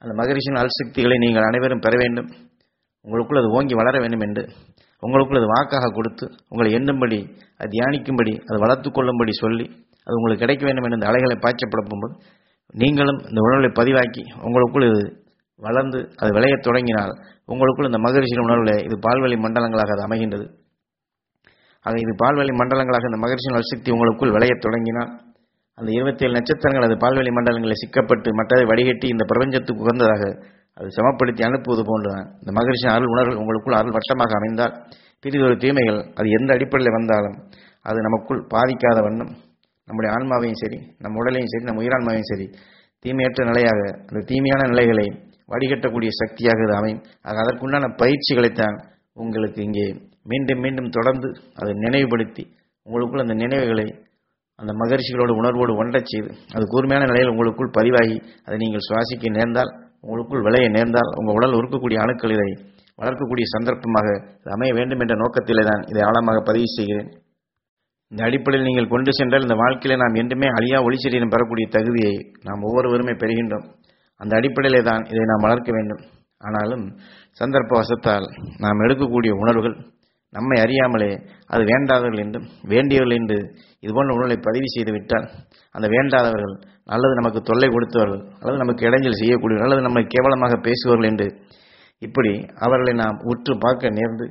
அந்த மகரிஷியின் அல்சக்திகளை நீங்கள் அனைவரும் பெற வேண்டும், உங்களுக்குள் அது ஓங்கி வளர வேண்டும் என்று உங்களுக்குள் அது வாக்காக கொடுத்து உங்களை எண்ணும்படி, அது தியானிக்கும்படி, அது வளர்த்து கொள்ளும்படி சொல்லி அது உங்களுக்கு கிடைக்க வேண்டும் என்ற அலைகளை பாய்ச்சப்படும்போது நீங்களும் இந்த உணர்வுகளை பதிவாக்கி உங்களுக்குள் இது வளர்ந்து அது விளையத் தொடங்கினால் உங்களுக்குள் இந்த மகரிஷியின் உணர்வுகளை இது பால்வெளி மண்டலங்களாக அது அமைகின்றது. ஆக இது பால்வெளி மண்டலங்களாக இந்த மகரிஷியின் அல்சக்தி உங்களுக்குள் விளையத் தொடங்கினால் அந்த 27 நட்சத்திரங்கள் அது பால்வெளி மண்டலங்களில் சிக்கப்பட்டு மற்றதை வடிகட்டி இந்த பிரபஞ்சத்துக்கு உகந்ததாக அது சமப்படுத்தி அனுப்புவது போன்றுதான் இந்த மகரிஷியின் அருள் உணர்வு உங்களுக்குள் அருள் வட்டமாக அமைந்தால் பிரிதொரு தீமைகள் அது எந்த அடிப்படையில் வந்தாலும் அது நமக்குள் பாதிக்காத வண்ணம் நம்முடைய ஆன்மாவையும் சரி, நம் உடலையும் சரி, நம் உயிரான்மாவையும் சரி தீமையற்ற நிலையாக அந்த தீமையான நிலைகளை வடிகட்டக்கூடிய சக்தியாக இது அமையும். ஆக அதற்குண்டான பயிற்சிகளைத்தான் உங்களுக்கு இங்கே மீண்டும் மீண்டும் தொடர்ந்து அதை நினைவுபடுத்தி உங்களுக்குள் அந்த நினைவுகளை அந்த மகரிஷிகளோடு உணர்வோடு ஒன்றச் செய்து அது கூர்மையான நிலையில் உங்களுக்குள் பதிவாகி அதை நீங்கள் சுவாசிக்க நேர்ந்தால், உங்களுக்குள் விளைய நேர்ந்தால் உங்கள் உடல் உருக்கக்கூடிய அணுக்கள் இதை வளர்க்கக்கூடிய சந்தர்ப்பமாக அமைய வேண்டும் என்ற நோக்கத்திலே தான் இதை ஆழமாக பதிவு செய்கிறேன். இந்த அடிப்படையில் நீங்கள் கொண்டு சென்றால் இந்த வாழ்க்கையிலே நாம் என்றுமே அழியா ஒளிச்செடியிடம் பெறக்கூடிய தகுதியை நாம் ஒவ்வொருவருமே பெறுகின்றோம். அந்த அடிப்படையிலே தான் இதை நாம் வளர்க்க வேண்டும். ஆனாலும் சந்தர்ப்ப வசத்தால் நாம் எடுக்கக்கூடிய உணர்வுகள் நம்மை அறியாமலே அது வேண்டாதவர்கள் என்றும் வேண்டியவர்கள் என்று இதுபோன்ற உணர்வுகளை பதிவு செய்து விட்டால் அந்த வேண்டாதவர்கள் அல்லது நமக்கு தொல்லை கொடுத்தவர்கள் அல்லது நமக்கு இடைஞ்சல் செய்யக்கூடியவர்கள் அல்லது நம்மை கேவலமாக பேசுவார்கள் என்று இப்படி அவர்களை நாம் உற்று பார்க்க நேர்ந்து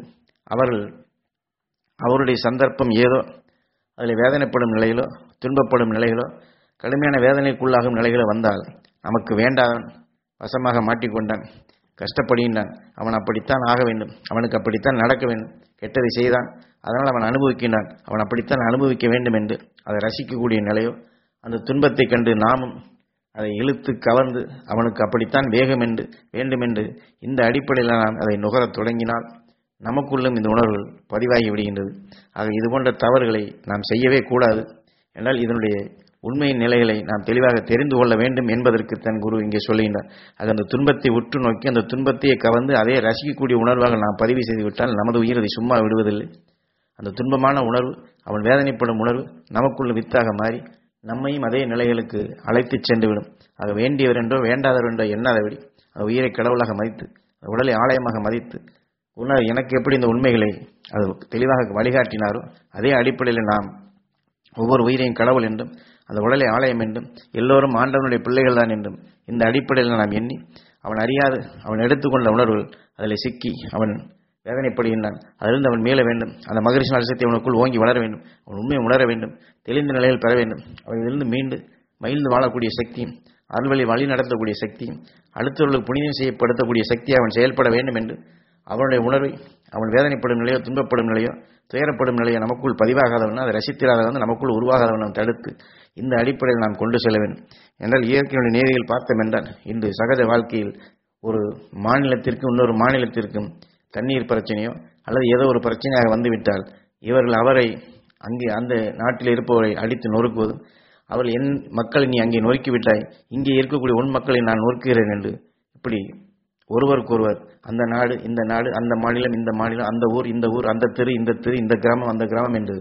அவருடைய சந்தர்ப்பம் ஏதோ அதில் வேதனைப்படும் நிலையிலோ துன்பப்படும் நிலைகளோ கடுமையான வேதனைக்குள்ளாகும் நிலைகளோ வந்தால் நமக்கு வேண்டாதவன் வசமாக மாட்டிக்கொண்டான், கஷ்டப்படுகின்றான், அவன் அப்படித்தான் ஆக வேண்டும், அவனுக்கு அப்படித்தான் நடக்க வேண்டும், கெட்டதை செய்தான் அதனால் அவன் அனுபவிக்கின்றான், அவன் அப்படித்தான் அனுபவிக்க வேண்டும் என்று அதை ரசிக்கக்கூடிய நிலையோ அந்த துன்பத்தை கண்டு நாமும் அதை இழுத்து கவர்ந்து அவனுக்கு அப்படித்தான் வேகம் என்று வேண்டுமென்று இந்த அடிப்படையில் நாம் அதை நுகரத் தொடங்கினால் நமக்குள்ளும் இந்த உணர்வுகள் பதிவாகி விடுகின்றது. ஆக இதுபோன்ற தவறுகளை நாம் செய்யவே கூடாது. என்றால் இதனுடைய உண்மையின் நிலைகளை நாம் தெளிவாக தெரிந்து கொள்ள வேண்டும் என்பதற்கு தன் குரு இங்கே சொல்லுகின்றார். ஆக அந்த துன்பத்தை உற்று நோக்கி அந்த துன்பத்தையே கவர்ந்து அதை ரசிக்கக்கூடிய உணர்வாக நாம் பதிவு செய்து விட்டால் நமது உயிர் அதை சும்மா விடுவதில்லை. அந்த துன்பமான உணர்வு, அவன் வேதனைப்படும் உணர்வு நமக்குள்ள வித்தாக மாறி நம்மையும் அதே நிலைகளுக்கு அழைத்து சென்றுவிடும். ஆக வேண்டியவர் என்றோ வேண்டாதவர் என்றோ எண்ணாதபடி அந்த உயிரை கடவுளாக மதித்து உடலை ஆலயமாக மதித்து உணர் எனக்கு எப்படி இந்த உண்மைகளை அது தெளிவாக வழிகாட்டினாரோ அதே அடிப்படையில் நாம் ஒவ்வொரு உயிரையும் கடவுள் என்றும் அந்த உடலை ஆலயம் என்றும் எல்லோரும் ஆண்டவனுடைய பிள்ளைகள் தான் என்றும் இந்த அடிப்படையில் நாம் எண்ணி அவன் அறியாது அவன் எடுத்துக்கொண்ட உணர்வுகள் அதில் சிக்கி அவன் வேதனைப்படுகின்றான். அதிலிருந்து அவன் மீள வேண்டும். அந்த மகரிஷி அல்சக்தி அவனுக்குள் ஓங்கி வளர வேண்டும். அவன் உண்மையை உணர வேண்டும், தெளிந்த நிலையில் பெற வேண்டும். அவனிலிருந்து மீண்டு மகிழ்ந்து வாழக்கூடிய சக்தியும் அருள்வழி வழி நடத்தக்கூடிய சக்தியும் அடுத்தவர்களுக்கு புனிதம் செய்யப்படுத்தக்கூடிய சக்தியை அவன் செயல்பட வேண்டும் என்று அவனுடைய உணர்வை அவன் வேதனைப்படும் நிலையோ துன்பப்படும் நிலையோ துயரப்படும் நிலையோ நமக்குள் பதிவாகாதவன் அதை ரசித்திராதவன் நமக்குள் உருவாகாதவன் தடுத்து இந்த அடிப்படையில் நாம் கொண்டு செல்ல வேண்டும். என்றால் இயற்கையுடைய நேரில் பார்த்தோம் என்றால் இன்று சகஜ வாழ்க்கையில் ஒரு மாநிலத்திற்கு இன்னொரு மாநிலத்திற்கும் தண்ணீர் பிரச்சனையோ அல்லது ஏதோ ஒரு பிரச்சனையாக வந்துவிட்டால் இவர்கள் அவரை அங்கே அந்த நாட்டில் இருப்பவரை அடித்து நொறுக்குவதும் அவர்கள் என் மக்களை நீ அங்கே நொறுக்கிவிட்டாய், இங்கே இருக்கக்கூடிய உன் மக்களை நான் நொறுக்குகிறேன் என்று இப்படி ஒருவருக்கொருவர் அந்த நாடு இந்த நாடு அந்த மாநிலம் இந்த மாநிலம் அந்த ஊர் இந்த ஊர் அந்த தெரு இந்த தெரு இந்த கிராமம் அந்த கிராமம் என்று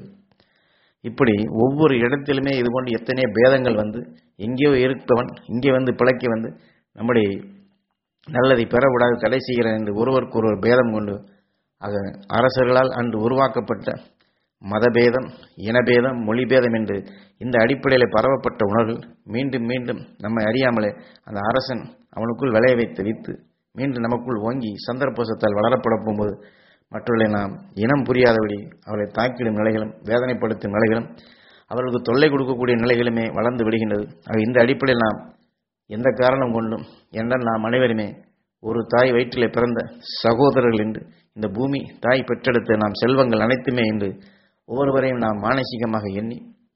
இப்படி ஒவ்வொரு இடத்திலுமே இதுபோன்று எத்தனை பேதங்கள் வந்து எங்கேயோ இருப்பவன் இங்கே வந்து பிழைக்க வந்து நம்முடைய நல்லதை பெறவிடாது தடை செய்கிறேன் என்று ஒருவருக்கு ஒருவர் பேதம் கொண்டு ஆக அரசர்களால் அன்று உருவாக்கப்பட்ட மதபேதம் இனபேதம் மொழிபேதம் என்று இந்த அடிப்படையில் பரவப்பட்ட உணர்வு மீண்டும் மீண்டும் நம்மை அறியாமலே அந்த அரசன் அவனுக்குள் விளைய வைத்து வித்து மீண்டும் நமக்குள் ஓங்கி சந்தர்ப்பத்தால் வளரப்பட போகும்போது மற்றவர்களை நாம் இனம் புரியாதபடி அவர்களை தாக்கிடும் நிலைகளும் வேதனைப்படுத்தும் நிலைகளும் அவர்களுக்கு தொல்லை கொடுக்கக்கூடிய நிலைகளுமே வளர்ந்து விடுகின்றது. ஆக இந்த அடிப்படையில் நாம் எந்த காரணம் கொண்டும் என்றால் நாம் அனைவருமே ஒரு தாய் வயிற்றிலே பிறந்த சகோதரர்கள் என்று இந்த பூமி தாய் பெற்றெடுத்த நாம் செல்வங்கள் அனைத்துமே என்று ஒவ்வொருவரையும் நாம் மானசீகமாக எண்ணி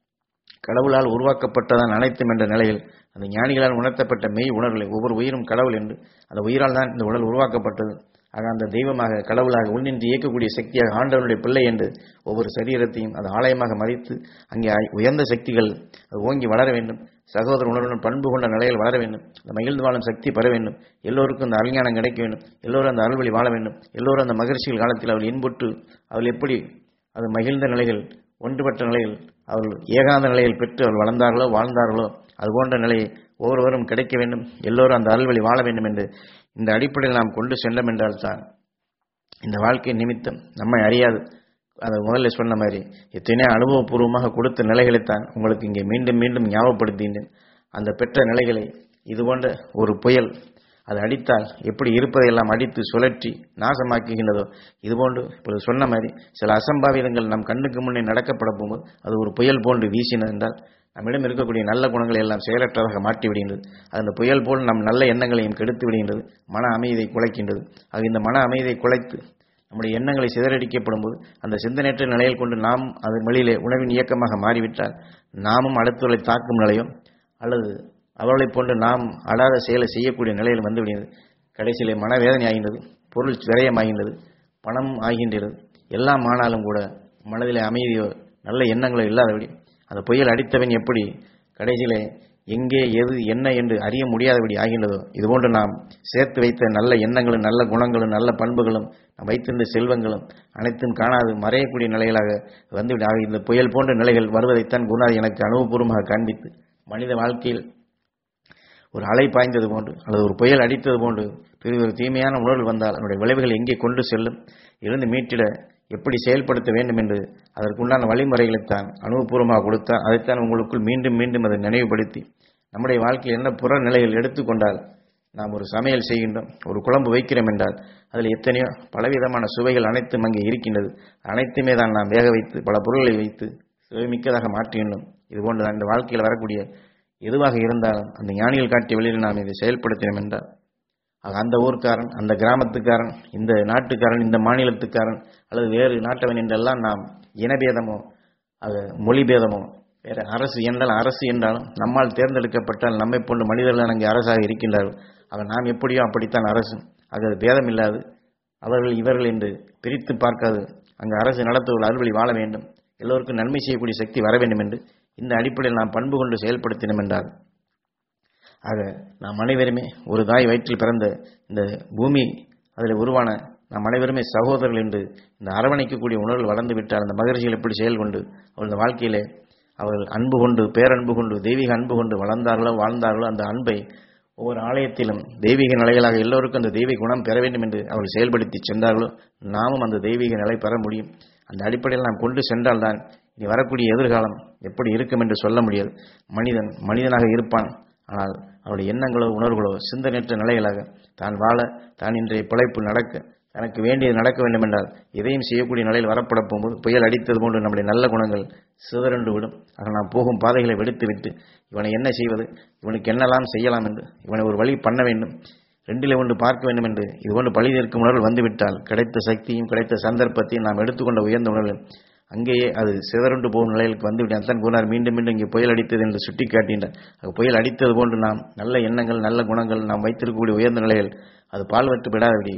கடவுளால் உருவாக்கப்பட்டதான் அனைத்தும் என்ற நிலையில் அந்த ஞானிகளால் உணர்த்தப்பட்ட மெய் உணர்வுகளை ஒவ்வொரு உயிரும் கடவுள் என்று அந்த உயிரால் தான் இந்த உடல் உருவாக்கப்பட்டது. ஆக அந்த தெய்வமாக கடவுளாக உள்நின்று இயக்கக்கூடிய சக்தியாக ஆண்டவனுடைய பிள்ளை என்று ஒவ்வொரு சரீரத்தையும் அது ஆலயமாக மதித்து அங்கே உயர்ந்த சக்திகள் அது ஓங்கி வளர வேண்டும். சகோதர உணர்வுடன் பண்பு கொண்ட நிலையில் வளர வேண்டும். அந்த மகிழ்ந்து வாழும் சக்தி பெற வேண்டும். எல்லோருக்கும் அந்த அருஞானம் கிடைக்க வேண்டும். எல்லோரும் அந்த அருள்வழி வாழ வேண்டும். எல்லோரும் அந்த மகிழ்ச்சிகள் காலத்தில் அவள் இன்புற்று அவள் எப்படி அது மகிழ்ந்த நிலைகள் ஒன்றுபட்ட நிலையில் அவள் ஏகாந்த நிலையில் பெற்று அவள் வளர்ந்தார்களோ வாழ்ந்தார்களோ அதுபோன்ற நிலையை ஒவ்வொருவரும் கிடைக்க வேண்டும், எல்லோரும் அந்த அருள்வழி வாழ வேண்டும் என்று இந்த அடிப்படையில் நாம் கொண்டு சென்றோம் என்றால்தான் இந்த வாழ்க்கை நிமித்தம் நம்மை அறியாது, அதை முதல்ல சொன்ன மாதிரி எத்தனையோ அனுபவபூர்வமாக கொடுத்த நிலைகளைத்தான் உங்களுக்கு இங்கே மீண்டும் மீண்டும் ஞாபகப்படுத்தினேன். அந்த பெற்ற நிலைகளை இதுபோன்ற ஒரு புயல் அது அடித்தால் எப்படி இருப்பதையெல்லாம் அடித்து சுழற்றி நாசமாக்குகின்றதோ, இதுபோன்று இப்பொழுது சொன்ன மாதிரி சில அசம்பாவிதங்கள் நம் கண்ணுக்கு முன்னே நடக்கப்பட போகும்போது அது ஒரு புயல் போன்று வீசினது என்றால் நம்மிடம் இருக்கக்கூடிய நல்ல குணங்களை எல்லாம் செயலற்றதாக மாற்றி விடுகின்றது. அந்த புயல் போல் நம் நல்ல எண்ணங்களையும் கெடுத்து விடுகின்றது, மன அமைதியை குலைக்கின்றது. ஆக இந்த மன அமைதியை குலைத்து நம்முடைய எண்ணங்களை சிதறடிக்கப்படும் போது அந்த சிந்தனையற்ற நிலையில் கொண்டு நாம் அதன் வழியிலே உணவின் இயக்கமாக மாறிவிட்டால் நாமும் அடுத்தவர்களை தாக்கும் நிலையோ அல்லது அவர்களைப் போன்று நாம் அடாத செயலை செய்யக்கூடிய நிலையில் வந்துவிடுகிறது. கடைசியிலே மனவேதனை ஆகின்றது, பொருள் விரயமாகின்றது, பணம் ஆகின்றது. எல்லாம் ஆனாலும் கூட மனதிலே அமைதியோ நல்ல எண்ணங்களோ இல்லாதபடி அந்த புயல் அடித்தவன் எப்படி கடைசியிலே எங்கே எது என்ன என்று அறிய முடியாதபடி ஆகின்றதோ, இதுபோன்று நாம் சேர்த்து வைத்த நல்ல எண்ணங்களும் நல்ல குணங்களும் நல்ல பண்புகளும் நாம் வைத்திருந்த செல்வங்களும் அனைத்தும் காணாது மறையக்கூடிய நிலைகளாக வந்துவிட இந்த புயல் போன்ற நிலைகள் வருவதைத்தான் குருநாதர் எனக்கு அனுபவபூர்வமாக காண்பித்து மனித வாழ்க்கையில் ஒரு அலை பாய்ந்தது போன்று அல்லது ஒரு புயல் அடித்தது போன்று ஒரு தீமையான உணர்வு வந்தால் அதனுடைய விளைவுகள் எங்கே கொண்டு செல்லும், இருந்து மீட்டிட எப்படி செயல்படுத்த வேண்டும் என்று அதற்குண்டான வழிமுறைகளைத்தான் அனுபவபூர்வமாக கொடுத்தார். அதைத்தான் உங்களுக்குள் மீண்டும் மீண்டும் அதை நினைவுபடுத்தி நம்முடைய வாழ்க்கையில் என்ன புற நிலையில் எடுத்துக்கொண்டால் நாம் ஒரு சமையல் செய்கின்றோம், ஒரு குழம்பு வைக்கிறோம் என்றால் அதில் எத்தனையோ பலவிதமான சுவைகள் அனைத்தும் அங்கே இருக்கின்றது. அனைத்துமே தான் நாம் வேக வைத்து பல பொருள்களை வைத்து சுவைமிக்கதாக மாற்றுகின்றோம். இதுபோன்றுதான் இந்த வாழ்க்கையில் வரக்கூடிய எதுவாக இருந்தாலும் அந்த ஞானிகள் காட்டிய வழியில் நாம் இதை செயல்படுத்தினோம் என்றால் அந்த ஊர்க்காரன், அந்த கிராமத்துக்காரன், இந்த நாட்டுக்காரன், இந்த மாநிலத்துக்காரன் அல்லது வேறு நாட்டவன் என்றெல்லாம் நாம் இனபேதமோ அது மொழி பேதமோ வேறு அரசு என்றால் அரசு என்றாலும் நம்மால் தேர்ந்தெடுக்கப்பட்டால் நம்மை போன்ற மனிதர்கள் அங்கே அரசாக இருக்கின்றார்கள். அவர் நாம் எப்படியோ அப்படித்தான் அரசு. அது பேதம் இல்லாது அவர்கள் இவர்கள் என்று பிரித்து பார்க்காது அங்கு அரசு நடத்துவர்கள் அறுவழி வாழ வேண்டும், எல்லோருக்கும் நன்மை செய்யக்கூடிய சக்தி வர வேண்டும் என்று இந்த அடிப்படையில் நாம் பண்பு கொண்டு செயல்படுத்தினோம் என்றால் ஆக நாம் அனைவருமே ஒரு தாய் வயிற்றில் பிறந்த இந்த பூமி அதில் உருவான நாம் அனைவருமே சகோதரர்கள் என்று இந்த அரவணைக்கக்கூடிய உணர்வு வளர்ந்து விட்டால் அந்த மகிழ்ச்சிகள் எப்படி செயல் கொண்டு அவர்கள் வாழ்க்கையிலே அவர்கள் அன்பு கொண்டு பேரன்பு கொண்டு தெய்வீக அன்பு கொண்டு வளர்ந்தார்களோ வாழ்ந்தார்களோ அந்த அன்பை ஒவ்வொரு ஆலயத்திலும் தெய்வீக நிலைகளாக எல்லோருக்கும் அந்த தெய்வீக குணம் பெற வேண்டும் என்று அவர்கள் செயல்படுத்தி சென்றார்களோ நாமும் அந்த தெய்வீக நிலை பெற முடியும். அந்த அடிப்படையில் நாம் கொண்டு சென்றால்தான் இனி வரக்கூடிய எதிர்காலம் எப்படி இருக்கும் என்று சொல்ல முடியாது. மனிதன் மனிதனாக இருப்பான், ஆனால் அவருடைய எண்ணங்களோ உணர்வுகளோ சிந்தனையற்ற நிலைகளாக தான் வாழ தான் இன்றைய பிழைப்பு நடக்க தனக்கு வேண்டியது நடக்க வேண்டும் என்றால் எதையும் செய்யக்கூடிய நிலையில் வரப்பட போகும்போது புயல் அடித்தது போன்று நம்முடைய நல்ல குணங்கள் சிதறண்டு விடும். ஆனால் நாம் போகும் பாதைகளை வெடித்துவிட்டு இவனை என்ன செய்வது, இவனுக்கு என்னெல்லாம் செய்யலாம் என்று இவனை ஒரு வழி பண்ண வேண்டும், ரெண்டிலே ஒன்று பார்க்க வேண்டும் என்று இதுபோன்று பழி தீர்க்கும் உணர்வு வந்துவிட்டால் கிடைத்த சக்தியும் கிடைத்த சந்தர்ப்பத்தையும் நாம் எடுத்துக்கொண்ட உயர்ந்த உணர்வு அங்கேயே அது சிதறுண்டு போகும் நிலைகளுக்கு வந்துவிட்டால் தான் கூறினார். மீண்டும் மீண்டும் இங்கே புயல் அடித்தது என்று சுட்டி காட்டினார். புயல் அடித்தது போன்று நாம் நல்ல எண்ணங்கள் நல்ல குணங்கள் நாம் வைத்திருக்கக்கூடிய உயர்ந்த நிலைகள் அது பால்வற்று விடாதபடி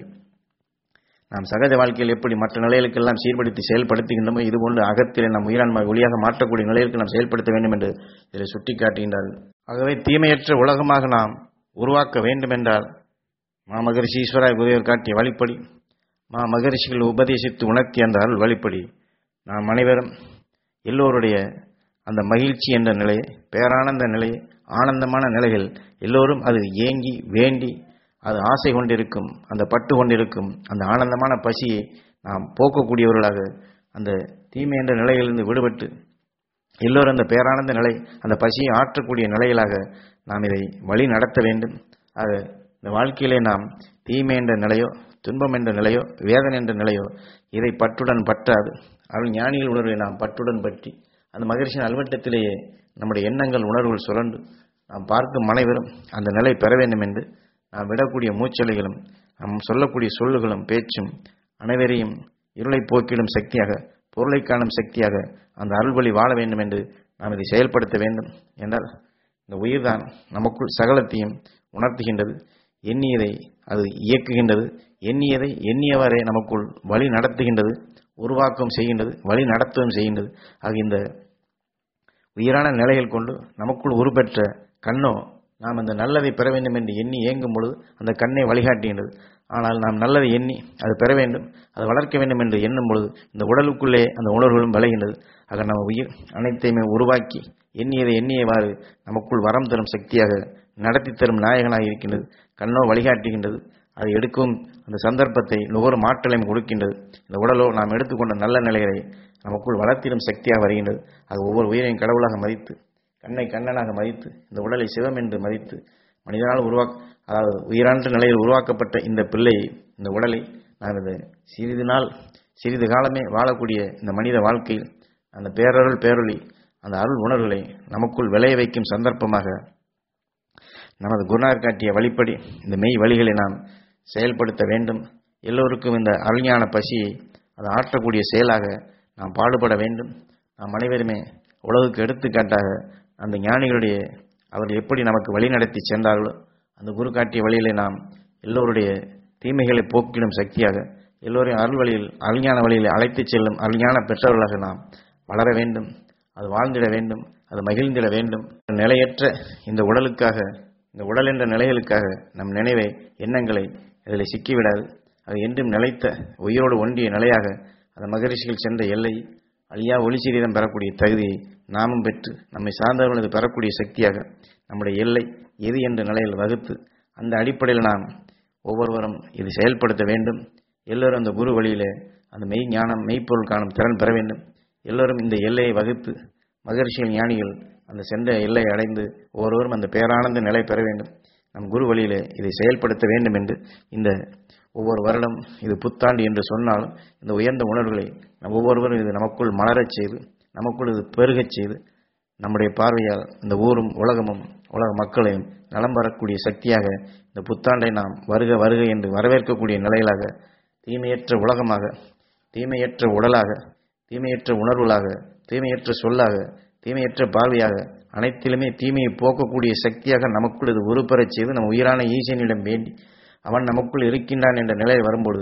நாம் சகஜ வாழ்க்கையில் எப்படி மற்ற நிலைகளுக்கெல்லாம் சீர்படுத்தி செயல்படுத்துகின்றோமோ இதுபோன்று அகத்திலே நம் உயிரான்மை ஒளியாக மாற்றக்கூடிய நிலைகளுக்கு நாம் செயல்படுத்த வேண்டும் என்று இதை சுட்டி காட்டுகின்றார்கள். ஆகவே தீமையற்ற உலகமாக நாம் உருவாக்க வேண்டும் என்றால் மாமகரிஷி ஈஸ்வராய் உதயர் காட்டிய வழிப்படி மகரிஷிகள் உபதேசித்து உணர்த்திய அந்த அருள் வழிப்படி நாம் அனைவரும் எல்லோருடைய அந்த மகிழ்ச்சி என்ற நிலையை பேரானந்த நிலையை ஆனந்தமான நிலைகள் எல்லோரும் அது ஏங்கி வேண்டி அது ஆசை கொண்டிருக்கும் அந்த பட்டு கொண்டிருக்கும் அந்த ஆனந்தமான பசியை நாம் போக்கக்கூடியவர்களாக அந்த தீமை என்ற நிலையிலிருந்து விடுபட்டு எல்லோரும் அந்த பேரானந்த நிலை அந்த பசியை ஆற்றக்கூடிய நிலைகளாக நாம் இதை வழி நடத்த வேண்டும். ஆக இந்த வாழ்க்கையிலே நாம் தீமை என்ற நிலையோ துன்பம் என்ற நிலையோ வேதனை என்ற நிலையோ இதை பற்றுடன் பற்றாது அருள் ஞானிகள் உணர்வை நாம் பற்றுடன் பற்றி அந்த மகிழ்ச்சியின் அல்வட்டத்திலேயே நம்முடைய எண்ணங்கள் உணர்வுகள் சுழன்று நாம் பார்க்கும் அனைவரும் அந்த நிலை பெற வேண்டும் என்று நாம் விடக்கூடிய மூச்சலைகளும் நாம் சொல்லக்கூடிய சொல்லுகளும் பேச்சும் அனைவரையும் இருளை போக்கிடும் சக்தியாக பொருளை காணும் சக்தியாக அந்த அருள்வழி வாழ வேண்டும் என்று நாம் இதை செயல்படுத்த வேண்டும். என்றால் இந்த உயிர்தான் நமக்குள் சகலத்தையும் உணர்த்துகின்றது, எண்ணியதை அது இயக்குகின்றது, எண்ணியதை எண்ணியவரை நமக்குள் வழி நடத்துகின்றது, உருவாக்கம் செய்கின்றது, வழி நடத்தவும் செய்கின்றது. ஆக இந்த உயிரான நிலைகள் கொண்டு நமக்குள் உருப்பெற்ற கண்ணோ நாம் அந்த நல்லதை பெற வேண்டும் என்று எண்ணி ஏங்கும் பொழுது அந்த கண்ணை வழிகாட்டுகின்றது. ஆனால் நாம் நல்லதை எண்ணி அது பெற வேண்டும், அதை வளர்க்க வேண்டும் என்று எண்ணும் பொழுது இந்த உடலுக்குள்ளே அந்த உணர்வுகளும் விளைகின்றது. ஆக நம்ம உயிர் அனைத்தையுமே உருவாக்கி எண்ணியதை எண்ணியவாறு நமக்குள் வரம் தரும் சக்தியாக நடத்தி தரும் நாயகனாக இருக்கின்றது. கண்ணோ வழிகாட்டுகின்றது, அதை எடுக்கும் அந்த சந்தர்ப்பத்தை நுகரும் ஆற்றலையும் கொடுக்கின்றது. இந்த உடலோ நாம் எடுத்துக்கொண்ட நல்ல நிலைகளை நமக்குள் வளர்த்திடும் சக்தியாக வருகின்றது. அது ஒவ்வொரு உயிரையும் கடவுளாக மதித்து, கண்ணை கண்ணனாக மதித்து, இந்த உடலை சிவம் என்று மதித்து, மனிதனால் அதாவது உயிரான்ற நிலையில் உருவாக்கப்பட்ட இந்த பிள்ளையை, இந்த உடலை நாம் இந்த சிறிது காலமே வாழக்கூடிய இந்த மனித வாழ்க்கையில் அந்த பேரருள் பேரொளி, அந்த அருள் உணர்வுகளை நமக்குள் விளைய வைக்கும் சந்தர்ப்பமாக நமது குருநாதர் காட்டிய வழிப்படி இந்த மெய் வழிகளை நாம் செயல்படுத்த வேண்டும். எல்லோருக்கும் இந்த அருஞான பசியை அதை ஆற்றக்கூடிய செயலாக நாம் பாடுபட வேண்டும். நாம் அனைவருமே உலகுக்கு எடுத்துக்காட்டாக அந்த ஞானிகளுடைய அவர்கள் எப்படி நமக்கு வழி நடத்தி சென்றார்களோ அந்த குரு காட்டிய வழியிலே நாம் எல்லோருடைய தீமைகளை போக்கிடும் சக்தியாக, எல்லோரையும் அருள் வழியில் அருஞான வழியில் அழைத்து செல்லும் அருஞான பெற்றவர்களாக நாம் வளர வேண்டும். அது வாழ்ந்திட வேண்டும், அது மகிழ்ந்திட வேண்டும். நிலையற்ற இந்த உடலுக்காக, இந்த உடல் என்ற நிலைகளுக்காக நம் நினைவை எண்ணங்களை இதில் சிக்கிவிடாது. அது என்றும் நிலைத்த உயிரோடு ஒன்றிய நிலையாக அந்த மகரிஷிகள் சென்ற எல்லை அழியா ஒளி சீரிதம் பெறக்கூடிய தகுதியை நாமும் பெற்று நம்மை சார்ந்தவர்களது பெறக்கூடிய சக்தியாக நம்முடைய எல்லை எது என்ற நிலையில் வகுத்து அந்த அடிப்படையில் நாம் ஒவ்வொருவரும் இது செயல்படுத்த வேண்டும். எல்லோரும் அந்த குரு வழியிலே அந்த மெய் ஞானம் மெய்ப்பொருள் காணும் திறன் பெற வேண்டும். எல்லோரும் இந்த எல்லையை வகுத்து மகரிஷிகள் ஞானிகள் அந்த சென்ற எல்லையை அடைந்து ஒவ்வொருவரும் அந்த பேரானந்த நிலை பெற வேண்டும். நம் குரு வழியிலே இதை செயல்படுத்த வேண்டும் என்று இந்த ஒவ்வொரு வருடம் இது புத்தாண்டு என்று சொன்னாலும் இந்த உயர்ந்த உணர்வுகளை நம் ஒவ்வொருவரும் இது நமக்குள் மலரச் செய்து, நமக்குள் இது பெருகச் செய்து, நம்முடைய பார்வையால் இந்த ஊரும் உலகமும் உலக மக்களையும் நலம் பெறக்கூடிய சக்தியாக இந்த புத்தாண்டை நாம் வருக வருக என்று வரவேற்கக்கூடிய நிலையிலாக, தீமையற்ற உலகமாக, தீமையற்ற உடலாக, தீமையற்ற உணர்வுகளாக, தீமையற்ற சொல்லாக, தீமையற்ற பார்வையாக, அனைத்திலுமே தீமையை போக்கக்கூடிய சக்தியாக நமக்குள் இது உருப்பெறச் செய்து நம் உயிரான ஈசனிடம் வேண்டி அவன் நமக்குள் இருக்கின்றான் என்ற நிலை வரும்பொழுது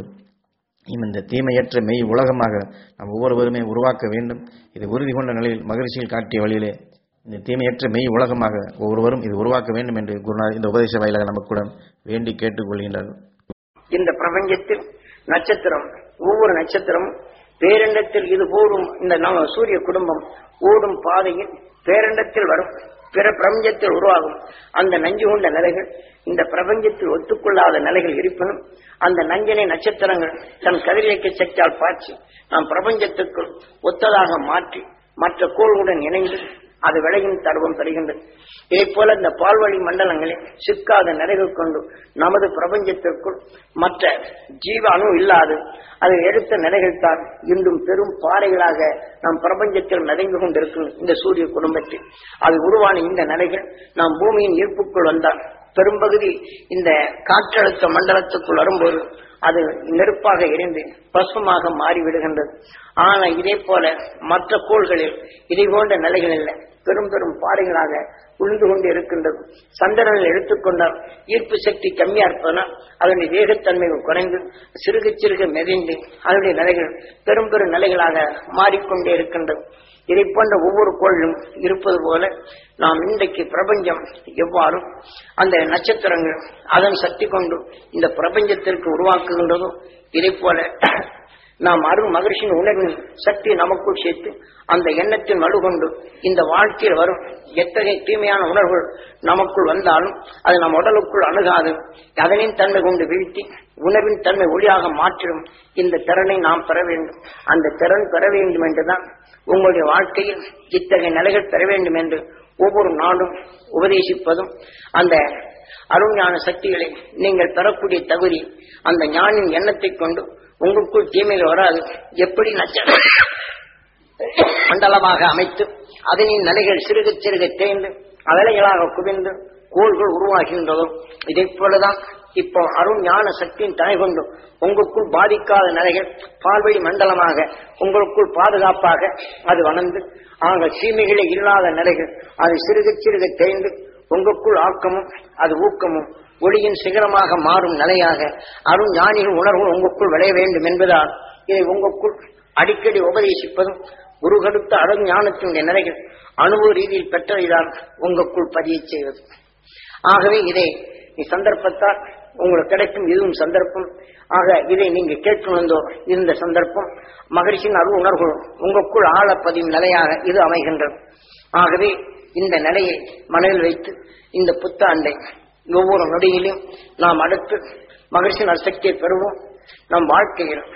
இந்த தீமையற்ற மெய் உலகமாக நாம் ஒவ்வொருவருமே உருவாக்க வேண்டும். இதை உறுதி கொண்ட நிலையில் மகரிஷியில் காட்டிய வழியிலே இந்த தீமையற்ற மெய் உலகமாக ஒவ்வொருவரும் இது உருவாக்க வேண்டும் என்று குருநாதர் இந்த உபதேச வாயிலாக நமக்குடன் வேண்டி கேட்டுக்கொள்கின்றார்கள். இந்த பிரபஞ்சத்தில் நட்சத்திரம், ஒவ்வொரு நட்சத்திரமும் பேரண்டத்தில் இது போடும் இந்த சூரிய குடும்பம் ஓடும் பாதையில் பேரண்டத்தில் வரும் பிற பிரபஞ்சத்தில் உருவாகும் அந்த நஞ்சு கொண்ட நிலைகள் இந்த பிரபஞ்சத்தில் ஒத்துக்கொள்ளாத நிலைகள் இருப்பினும் அந்த நஞ்சினை நட்சத்திரங்கள் தன் கதிரியக்க சக்தியால் பாய்ச்சி நாம் பிரபஞ்சத்துக்குள் ஒத்ததாக மாற்றி மற்ற கோள்களுடன் இணைந்து அது விளையும் தருவம் பெறுகின்றது. இதே போல இந்த பால்வழி மண்டலங்களில் சிக்காத நிறைவு கொண்டு நமது பிரபஞ்சத்திற்குள் மற்ற ஜீவ அணு இல்லாது அதை எடுத்த நிலைகள் தான் இன்றும் பெரும் பாறைகளாக நம் பிரபஞ்சத்தில் நிறைந்து கொண்டிருக்கும் இந்த சூரிய குடும்பத்தில் அது உருவான இந்த நிலைகள் நாம் பூமியின் ஈர்ப்புக்குள் வந்தால் பெரும்பகுதி இந்த காற்றழுத்த மண்டலத்துக்குள் வரும்போது அது நெருப்பாக எரிந்து பசுமாக மாறிவிடுகின்றது. ஆனா இதே போல மற்ற கோள்களில் இதை போன்ற நிலைகள் இல்லை, பெரும் பெரும் பாறைகளாக உழுந்து கொண்டு இருக்கின்றது. சந்திரனில் எடுத்துக்கொண்டால் ஈர்ப்பு சக்தி கம்மியா இருப்பதனால் அதனுடைய வேகத்தன்மை குறைந்து சிறுக சிறுக மெதிந்து அதனுடைய நிலைகள் பெரும் பெரும் நிலைகளாக மாறிக்கொண்டே இருக்கின்றது. இதை போன்ற ஒவ்வொரு கோளிலும் இருப்பது போல நாம் இன்றைக்கு பிரபஞ்சம் எவ்வாறு அந்த நட்சத்திரங்கள் அதன் சக்தி கொண்டு இந்த பிரபஞ்சத்திற்கு உருவாக்குகின்றதோ இதை போல நாம் அருள் மகிழ்ச்சியின் உணர்வின் சக்தி நமக்குள் சேர்த்து அந்த எண்ணத்தின் வலுகொண்டு இந்த வாழ்க்கையில் வரும் எத்தகைய தீமையான உணர்வுகள் நமக்குள் வந்தாலும் அது நம் உடலுக்குள் அணுகாது. அதனின் தன்மை கொண்டு வீழ்த்தி உணர்வின் தன்மை ஒளியாக மாற்றிடும் இந்த திறனை நாம் பெற வேண்டும். அந்த திறன் பெற வேண்டும் என்றுதான் உங்களுடைய வாழ்க்கையில் இத்தகைய நிலைகள் பெற வேண்டும் என்று ஒவ்வொரு நாளும் உபதேசிப்பதும் அந்த அருஞான சக்திகளை நீங்கள் பெறக்கூடிய தகுதி அந்த ஞானின் எண்ணத்தை கொண்டு உங்களுக்குள் தீமைகள் வராது. எப்படி மண்டலமாக அமைத்து அதனின் நிலைகள் சிறுக சிறுக தேய்ந்து அலைகளாக குவிந்து கோள்கள் உருவாகின்றதோ இதை போலதான் இப்போ அருண் ஞான சக்தியின் துணை கொண்டு உங்களுக்குள் பாதிக்காத நிலைகள் பால்வழி மண்டலமாக உங்களுக்குள் பாதுகாப்பாக அது வளர்ந்து ஆக தீமைகளே இல்லாத நிலைகள் அது சிறுக சிறுக தேய்ந்து உங்களுக்குள் ஆக்கமும் அது ஊக்கமும் ஒளியின் சிகரமாக மாறும் நிலையாக அருண் ஞானிகள் உணர்வு உங்களுக்குள் விளைய வேண்டும் என்பதால் இதை உங்களுக்குள் அடிக்கடி உபதேசிப்பதும் உருகெடுத்த அருண் ஞானத்தினுடைய நிலைகள் அனுபவ ரீதியில் பெற்றதைதான் உங்களுக்குள் பதிய செய்வது. ஆகவே இதை சந்தர்ப்பத்தால் உங்களுக்கு கிடைக்கும், இதுவும் சந்தர்ப்பம். ஆக இதை நீங்க கேட்கணுந்தோ இந்த சந்தர்ப்பம் மகிழ்ச்சியின் அருள் உணர்வு உங்களுக்குள் ஆழப்பதியும் நிலையாக இது அமைகின்றது. ஆகவே இந்த நிலையை மனதில் வைத்து இந்த புத்தாண்டை ஒவ்வொரு நொடியிலும் நாம் அடுத்து மகிழ்ச்சியின் அசக்தியை பெறுவோம். நம் வாழ்க்கையில்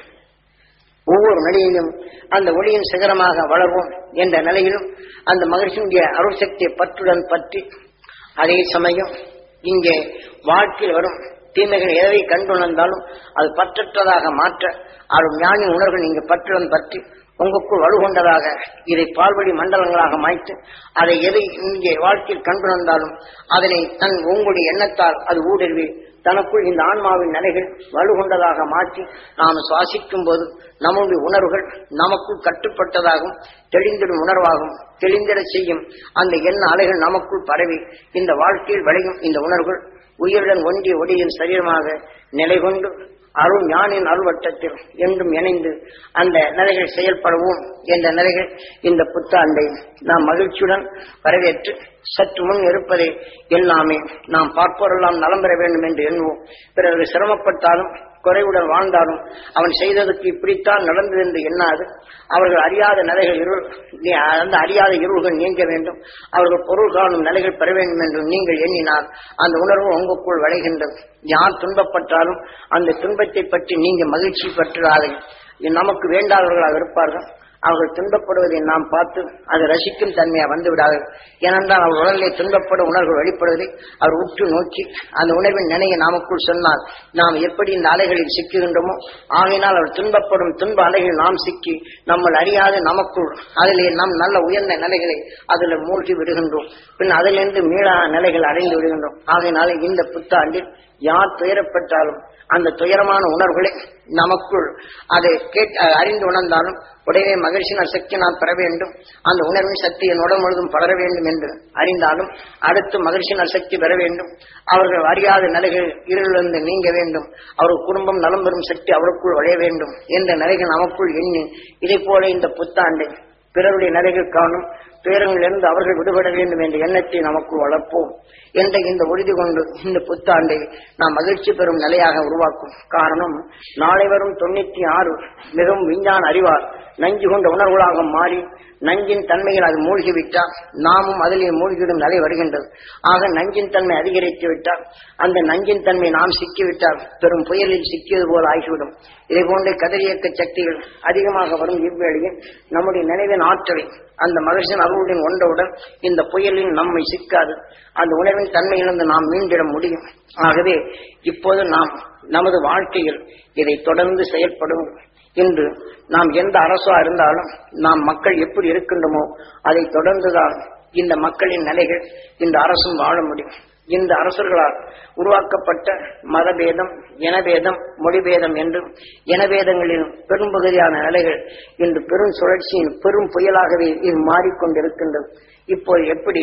ஒவ்வொரு நிலையிலும் அந்த ஒளியின் சிகரமாக வளர்வோம் என்ற நிலையிலும் அந்த மகிழ்ச்சியுடைய அருள் சக்தியை பற்றுடன் பற்றி, அதே சமயம் இங்கே வாழ்க்கையில் வரும் தீமைகள் எதை கண்டுணர்ந்தாலும் அது பற்றற்றதாக மாற்ற அருள் ஞானி உணர்வு நீங்க பற்றுடன் பற்றி உங்களுக்குள் வலுகொண்டதாக இதை பால்வழி மண்டலங்களாக மாய்த்து அதை எதை இங்கே வாழ்க்கையில் கண்டுணர்ந்தாலும் அதனை தன் உங்களுடைய எண்ணத்தால் அது ஊடுருவி தனக்குள் இந்த ஆன்மாவின் நிலைகள் வலுகொண்டதாக மாற்றி நாம் சுவாசிக்கும் போது நம்முடைய உணர்வுகள் நமக்குள் கட்டுப்பட்டதாகும், தெளிந்திடும் உணர்வாகும். தெளிந்திட செய்யும் அந்த எண்ண அலைகள் நமக்குள் பரவி இந்த வாழ்க்கையில் விளையும் இந்த உணர்வுகள் உயிருடன் ஒன்றிய ஒளியின் சரீரமாக நிலை கொண்டு அருள் ஞானின் அருள்வட்டத்தில் என்றும் இணைந்து அந்த நிலைகள் செயல்படுவோம் என்ற நிலைகள் இந்த புத்தாண்டை நாம் மகிழ்ச்சியுடன் வரவேற்று சற்று முன் இருப்பதை எல்லாமே நாம் பார்ப்போரெல்லாம் நலம் பெற வேண்டும் என்று எண்ணுவோம். பிறகு சிரமப்பட்டாலும் குறைவுடன் வாழ்ந்தாலும் அவன் செய்ததுக்கு இப்படித்தான் நடந்தது என்று எண்ணாது அவர்கள் அறியாத நிலைகள் அந்த அறியாத இருள்கள் நீங்க வேண்டும், அவர்கள் பொருள் காணும் நிலைகள் பெற வேண்டும் என்று நீங்கள் எண்ணினால் அந்த உணர்வு உங்களுக்குள் விளைகின்றது. யார் துன்பப்பட்டாலும் அந்த துன்பத்தை பற்றி நீங்க மகிழ்ச்சி பற்றாதீர்கள். நமக்கு வேண்டாதவர்களாக இருப்பார்கள், அவர்கள் துன்பப்படுவதை நாம் பார்த்து அது ரசிக்கும் தன்மையா வந்து விடாது. ஏனென்றால் அவர் உடலிலே துன்பப்படும் உணர்வு வெளிப்படுவதை அவர் உற்று நோக்கி அந்த உணர்வின் நினையை நமக்குள் சொன்னால் நாம் எப்படி இந்த அலைகளில் சிக்குகின்றோமோ ஆகையினால் அவர் துன்பப்படும் துன்ப அலைகளில் நாம் சிக்கி நம்ம அறியாது நமக்குள் அதிலே நம் நல்ல உயர்ந்த நிலைகளை அதில் மூழ்கி விடுகின்றோம். பின் அதிலிருந்து மீளா நிலைகள் அடைந்து விடுகின்றோம். ஆகையினால இந்த புத்தாண்டில் யார் துயரப்பட்டாலும் அந்த துயரமான உணர்வுகளை நமக்குள் அதை அறிந்து உணர்ந்தாலும் உடனே மகிழ்ச்சியின் சக்தி நாம் பெற வேண்டும், அந்த உணர்வின் சக்தி என் உடல் முழுதும் பலர வேண்டும் என்று அறிந்தாலும் அடுத்து மகிழ்ச்சியின் சக்தி பெற வேண்டும். அவர்கள் அறியாத நிலைகள் இருளிலிருந்து நீங்க வேண்டும், அவர்கள் குடும்பம் நலம் பெறும் சக்தி அவருக்குள் வளைய வேண்டும் என்ற நிலைகள் நமக்குள் எண்ணி இதை போல இந்த புத்தாண்டை பிறருடைய நிலைகள் காணும் பேரங்களிலிருந்து அவர்கள் விடுபட வேண்டும் என்ற எண்ணத்தை நமக்கு வளர்ப்போம் என்ற இந்த உறுதி கொண்டு இந்த புத்தாண்டை நாம் மகிழ்ச்சி பெறும் நிலையாக உருவாக்கும். காரணம் நாளை வரும் 96 மிகவும் விஞ்ஞான அறிவார் நஞ்சு கொண்ட உணர்வுகளாக மாறி நஞ்சின் தன்மையில் அது மூழ்கிவிட்டால் நாமும் அதிலே மூழ்கிவிடும் நிலை வருகின்றது. ஆக நஞ்சின் தன்மை அதிகரித்து விட்டால் அந்த நஞ்சின் தன்மை நாம் சிக்கிவிட்டால் பெரும் புயலில் சிக்கியது போல் ஆகிவிடும். இதை போன்ற கதிரியக்க சக்திகள் அதிகமாக வரும் இவ்வேளையில் நம்முடைய நினைவின் ஆற்றலை அந்த மகிழ்ச்சியின் அருளுடன் ஒன்றவுடன் இந்த புயலில் நம்மை சிக்காது, அந்த உணர்வின் தன்மையிலிருந்து நாம் மீண்டிட முடியும். ஆகவே இப்போது நாம் நமது வாழ்க்கையில் இதை தொடர்ந்து செயல்படும். இன்று நாம் எந்த அரசா இருந்தாலும் நாம் மக்கள் எப்படி இருக்கின்றோமோ அதை தொடர்ந்துதான் இந்த மக்களின் நிலைகள் இந்த அரசும் வாழ முடியும். இந்த அரசர்களால் உருவாக்கப்பட்ட மதபேதம், இனபேதம், மொழிபேதம் என்றும் இனபேதங்களின் பெரும்பகுதியான நிலைகள் இன்று பெரும் சுழற்சியின் பெரும் புயலாகவே இது மாறிக்கொண்டிருக்கின்றது. இப்போ எப்படி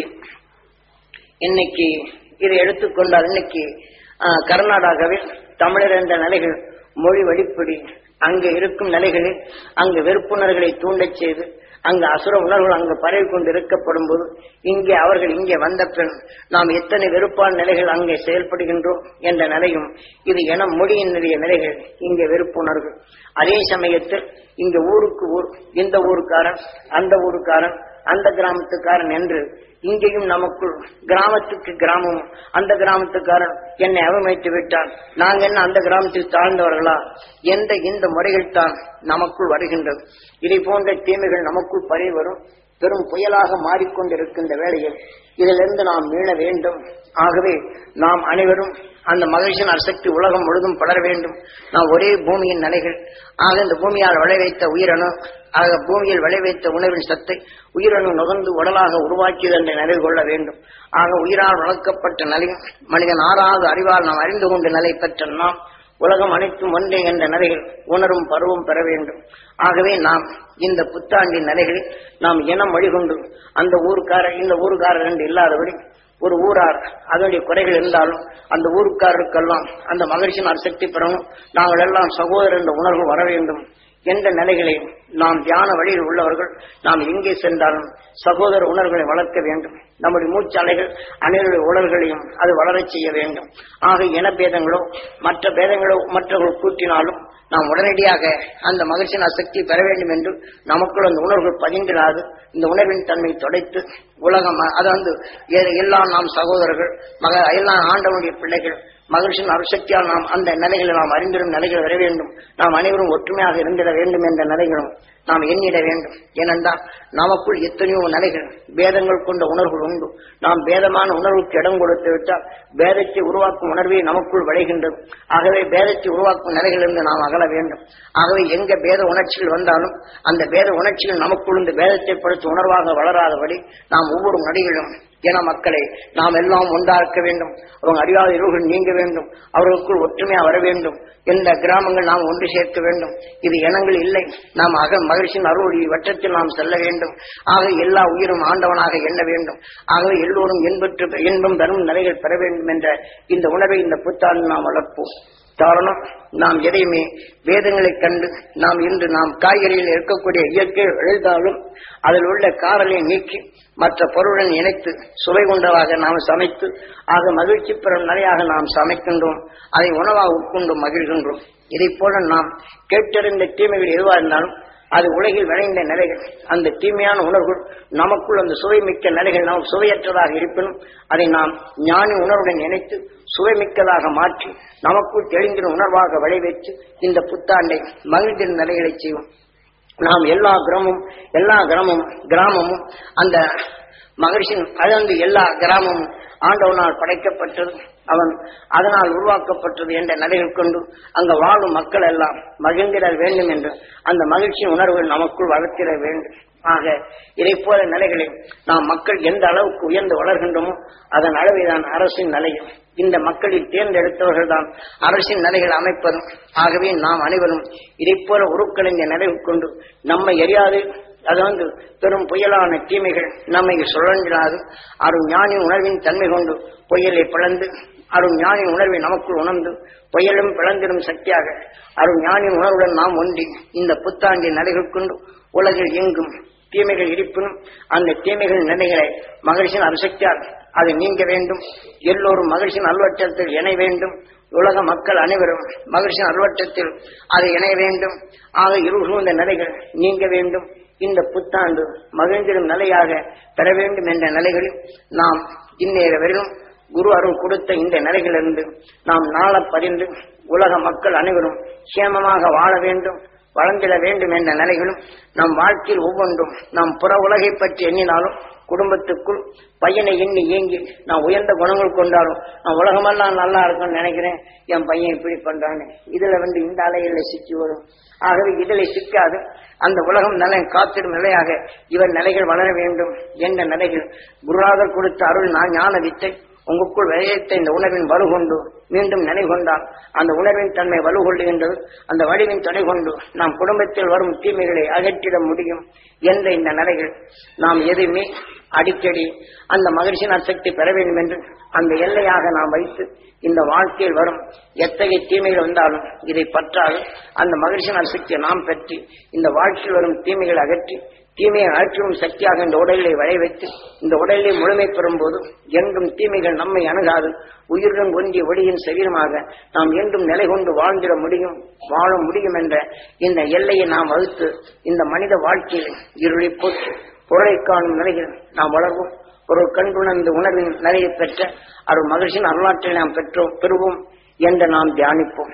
இன்னைக்கு இதை எடுத்துக்கொண்டால் இன்னைக்கு கர்நாடகாவில் தமிழர் என்ற நிலைகள் மொழி வழிப்படி அங்கு இருக்கும் நிலைகளில் அங்கு வெறுப்புணர்களை தூண்டச் செய்து அங்கு அசுர உணர்வுகள் அங்கு பரவி கொண்டு இருக்கப்படும் போது இங்கே அவர்கள் இங்கே வந்த பின் நாம் எத்தனை வெறுப்பான நிலைகள் அங்கே செயல்படுகின்றோம் என்ற நிலையும் இது என மொழியின் நிலைகள் இங்கே வெறுப்புணர்வு. அதே சமயத்தில் இங்க ஊருக்கு ஊர், இந்த ஊருக்காரன் அந்த ஊருக்காரன் அந்த கிராமத்துக்காரன் என்று இங்கேயும் நமக்குள் கிராமத்துக்கு கிராமம் அந்த கிராமத்துக்காரன் என்னை அவமதித்து விட்டான், நாங்க என்ன அந்த கிராமத்தில் தாழ்ந்தவர்களா என்ற இந்த முறைகள் தான் நமக்குள் வருகின்றது. இதை போன்ற தீமைகள் நமக்குள் பரவி வரும் பெரும் புயலாக மாறிக்கொண்டிருக்கின்ற வேளையில் இதிலிருந்து நாம் மீள வேண்டும். ஆகவே நாம் அனைவரும் அந்த மகிழ்ச்சியின் அசக்தி உலகம் முழுதும் பலர வேண்டும். நாம் ஒரே பூமியின் நிலைகள் ஆக இந்த பூமியால் விளைவைத்த உயிரணு ஆக பூமியில் விளைவைத்த உணவின் சத்தை உயிரணு நுகர்ந்து உடலாக உருவாக்கியது என்ற நிலை கொள்ள வேண்டும். ஆக உயிரால் வளர்க்கப்பட்ட நிலையும் மனிதன் 6வது அறிவால் நாம் அறிந்து கொண்ட நிலை பெற்ற நாம் உலகம் அனைத்தும் ஒன்றே என்ற நிலைகள் உணரும் பருவம் பெற வேண்டும். ஆகவே நாம் இந்த புத்தாண்டின் நிலைகளில் நாம் இனம் வழிகொண்டு அந்த ஊருக்காரர் இந்த ஊருக்காரர் என்று இல்லாதபடி ஒரு ஊரார் அதனுடைய குறைகள் இருந்தாலும் அந்த ஊருக்காரருக்கெல்லாம் அந்த மகிழ்ச்சியின் சக்தி பெறவும் நாங்கள் எல்லாம் சகோதரர் என்ற உணர்வு வர வேண்டும் என்ற நிலைகளை நாம் தியான வழியில் உள்ளவர்கள் நாம் எங்கே சென்றாலும் சகோதர உணர்வுகளை வளர்க்க வேண்டும். நம்முடைய மூச்சாலைகள் அனைவருடைய உடல்களையும் அது வளரச் செய்ய வேண்டும். ஆக இன பேதங்களோ மற்ற பேதங்களோ மற்றவர்கள் கூட்டினாலும் நாம் உடனடியாக அந்த மகிழ்ச்சியின் அசக்தி பெற வேண்டும் என்று நமக்குள் அந்த உணர்வுகள் பதிந்திடாது இந்த உணர்வின் தன்மை தொடைத்து உலகம் அதாவது எல்லாம் நாம் சகோதரர்கள் எல்லாம் ஆண்டவனுடைய பிள்ளைகள் மகிழ்ச்சியின் அருசக்தியால் நாம் அந்த நிலைகளை நாம் அறிந்திடும் நிலைகள் வர வேண்டும். நாம் அனைவரும் ஒற்றுமையாக இருந்திட வேண்டும் என்ற நிலைகளும் நாம் எண்ணிட வேண்டும். ஏனென்றால் நமக்குள் எத்தனையோ நிலைகள் பேதங்கள் கொண்ட உணர்வுகள் உண்டு. நாம் பேதமான உணர்வுக்கு இடம் கொடுத்து விட்டால் பேதத்தை உருவாக்கும் உணர்வே நமக்குள் விளைகின்றது. ஆகவே பேதத்தை உருவாக்கும் நிலைகளிலிருந்து நாம் அகல வேண்டும். ஆகவே எங்க பேத உணர்ச்சிகள் வந்தாலும் அந்த பேத உணர்ச்சிகள் நமக்குள் இந்த பேதத்தை படுத்த உணர்வாக வளராதபடி நாம் ஒவ்வொரு நடிகளும் என மக்களை நாம் எல்லாம் ஒன்றாக்க வேண்டும். அவங்க அறியாத இருள்கள் நீங்க வேண்டும். அவர்களுக்குள் ஒற்றுமையா வர வேண்டும். எந்த கிராமங்கள் நாம் ஒன்று சேர்க்க வேண்டும். இது இனங்கள் இல்லை. நாம் மகிழ்ச்சியின் அருள் வட்டத்தில் நாம் செல்ல வேண்டும். ஆக எல்லா உயிரும் ஆண்டவனாக எண்ண வேண்டும். ஆகவே எல்லோரும் இன்பம் தரும் நிலைகள் பெற வேண்டும் என்ற இந்த உணர்வை இந்த புத்தாண்டு நாம் வளர்ப்போம். காரணம், நாம் எதையுமே வேதங்களை கண்டு நாம் இன்று நாம் காய்கறியில் இருக்கக்கூடிய இயற்கை எழுதாலும் அதில் உள்ள காரலை நீக்கி மற்ற பொருளுடன் இணைத்து சுவை கொண்டதாக நாம் சமைத்து ஆக மகிழ்ச்சி பெறும் நிலையாக நாம் சமைக்கின்றோம். அதை உணவாக உட்கொண்டு மகிழ்கின்றோம். இதை போல நாம் கேட்டறிந்த தீமைகள் எதுவாக இருந்தாலும் அது உலகில் விளைந்த நிலைகள் அந்த தீமையான உணர்வுகள் நமக்குள் அந்த சுவை மிக்க நிலைகள் நாம் சுவையற்றதாக இருப்பினும் அதை நாம் ஞானி உணர்வுடன் இணைத்து சுவைமிக்கதாக மாற்றி நமக்குள் தெளிந்திடும் உணர்வாக விளைவித்து இந்த புத்தாண்டை மகிழ்ந்திடும் நிலைகளை செய்வோம். நாம் எல்லா கிராமமும் அந்த மகிழ்ச்சியின் அழந்து எல்லா கிராமமும் ஆண்டவனால் படைக்கப்பட்டது, அவன் அதனால் உருவாக்கப்பட்டது என்ற நிலைகள் கொண்டு அங்க வாழும் மக்கள் எல்லாம் மகிழ்ந்திட வேண்டும் என்று அந்த மகிழ்ச்சியின் உணர்வுகள் நமக்குள் வளர்த்திட வேண்டும். ஆக இதை போல நிலைகளை நாம் மக்கள் எந்த அளவுக்கு உயர்ந்து வளர்கின்றோமோ அதன் அளவைதான் அரசின் நிலைகள். இந்த மக்களில் தேர்ந்தெடுத்தவர்கள் தான் அரசின் நிலைகள் அமைப்பதும். ஆகவே நாம் அனைவரும் இதை போல உருக்களிந்த நிலைவு கொண்டு நம்மை எரியாது அதாவது பெரும் புயலான தீமைகள் நம்மை சுழன்றாது அருள் ஞானி உணர்வின் தன்மை கொண்டு புயலை பிளந்து அருள் ஞானி உணர்வை நமக்குள் உணர்ந்து புயலும் பிளந்திடும் சக்தியாக அருள் ஞானி உணர்வுடன் நாம் ஒன்றி இந்த புத்தாண்டின் நிலைகள் கொண்டு உலகில் எங்கும் தீமைகள் இருப்பினும் அந்த தீமைகள் நிலைகளை மகிழ்ச்சியின் அரிசக்தியால் அது நீங்க வேண்டும். எல்லோரும் மகிழ்ச்சியின் அல்வட்டத்தில் இணைய வேண்டும். உலக மக்கள் அனைவரும் மகிழ்ச்சியின் அல்வட்டத்தில் அதை இணைய வேண்டும். ஆக இருந்த நிலைகள் நீங்க வேண்டும். இந்த புத்தாண்டு மகிழ்ந்திடும் நிலையாக பெற வேண்டும் என்ற நிலைகளில் நாம் இந்நேர வரையிலும் குரு அருள் கொடுத்த இந்த நிலைகளிலிருந்து நாம் நாள பதிந்து உலக மக்கள் அனைவரும் சேமமாக வாழ வேண்டும், வளர்ந்திட வேண்டும் என்ற நிலைகளும் நம் வாழ்க்கையில் ஒவ்வொன்றும் நாம் புற உலகை பற்றி எண்ணினாலும் குடும்பத்துக்குள் பையனை எண்ணி ஏங்கி நான் உயர்ந்த குணங்கள் கொண்டாலும் நான் உலகமெல்லாம் நல்லா இருக்கும்னு நினைக்கிறேன், என் பையன் இப்படி பண்றானே, இதுல இந்த அலையில சிக்கி வரும். ஆகவே இதில் சிக்காது அந்த உலகம் நல்ல காத்திடும் நிலையாக இவர் நிலைகள் வளர வேண்டும் என்ற நிலைகள் குருநாதர் கொடுத்த அருள் ஞான வித்தை உங்களுக்குள் விளைவித்த இந்த உணர்வின் வலுகொண்டு மீண்டும் நினை கொண்டால் அந்த உணர்வின் தன்மை வலுகொள்ளுகின்றது. அந்த வடிவின் துணை கொண்டு நாம் குடும்பத்தில் வரும் தீமைகளை அகற்றிட முடியும் என்ற இந்த நிலைகள் நாம் எதுவுமே அடிக்கடி அந்த மகிழ்ச்சியின் அசக்தி பெற வேண்டும் என்று அந்த எல்லையாக நாம் வைத்து இந்த வாழ்க்கையில் வரும் எத்தகைய தீமைகள் வந்தாலும் இதை பற்றாது அந்த மகிழ்ச்சியின் அசக்தியை நாம் பெற்று இந்த வாழ்க்கையில் வரும் தீமைகளை அகற்றி தீமையை அகற்றும் சக்தியாக இந்த உடலை வளை வைத்து இந்த உடலை முழுமை பெறும் போது என்றும் தீமைகள் நம்மை அணுகாது. உயிருடன் ஒன்றிய ஒளியின் சரீரமாக நாம் என்றும் நிலை கொண்டு வாழ்ந்திட முடியும், வாழ முடியும் என்ற இந்த எல்லையை நாம் வகுத்து இந்த மனித வாழ்க்கையில் இருளை போற்றி பொருளை காணும் நிலையில் நாம் வளர்வோம். ஒரு கண்டுணர்ந்த உணர்வின் நிலையை பெற்ற அருள் மகிழ்ச்சியின் அருளாற்றில் நாம் பெறுவோம் என்று நாம் தியானிப்போம்.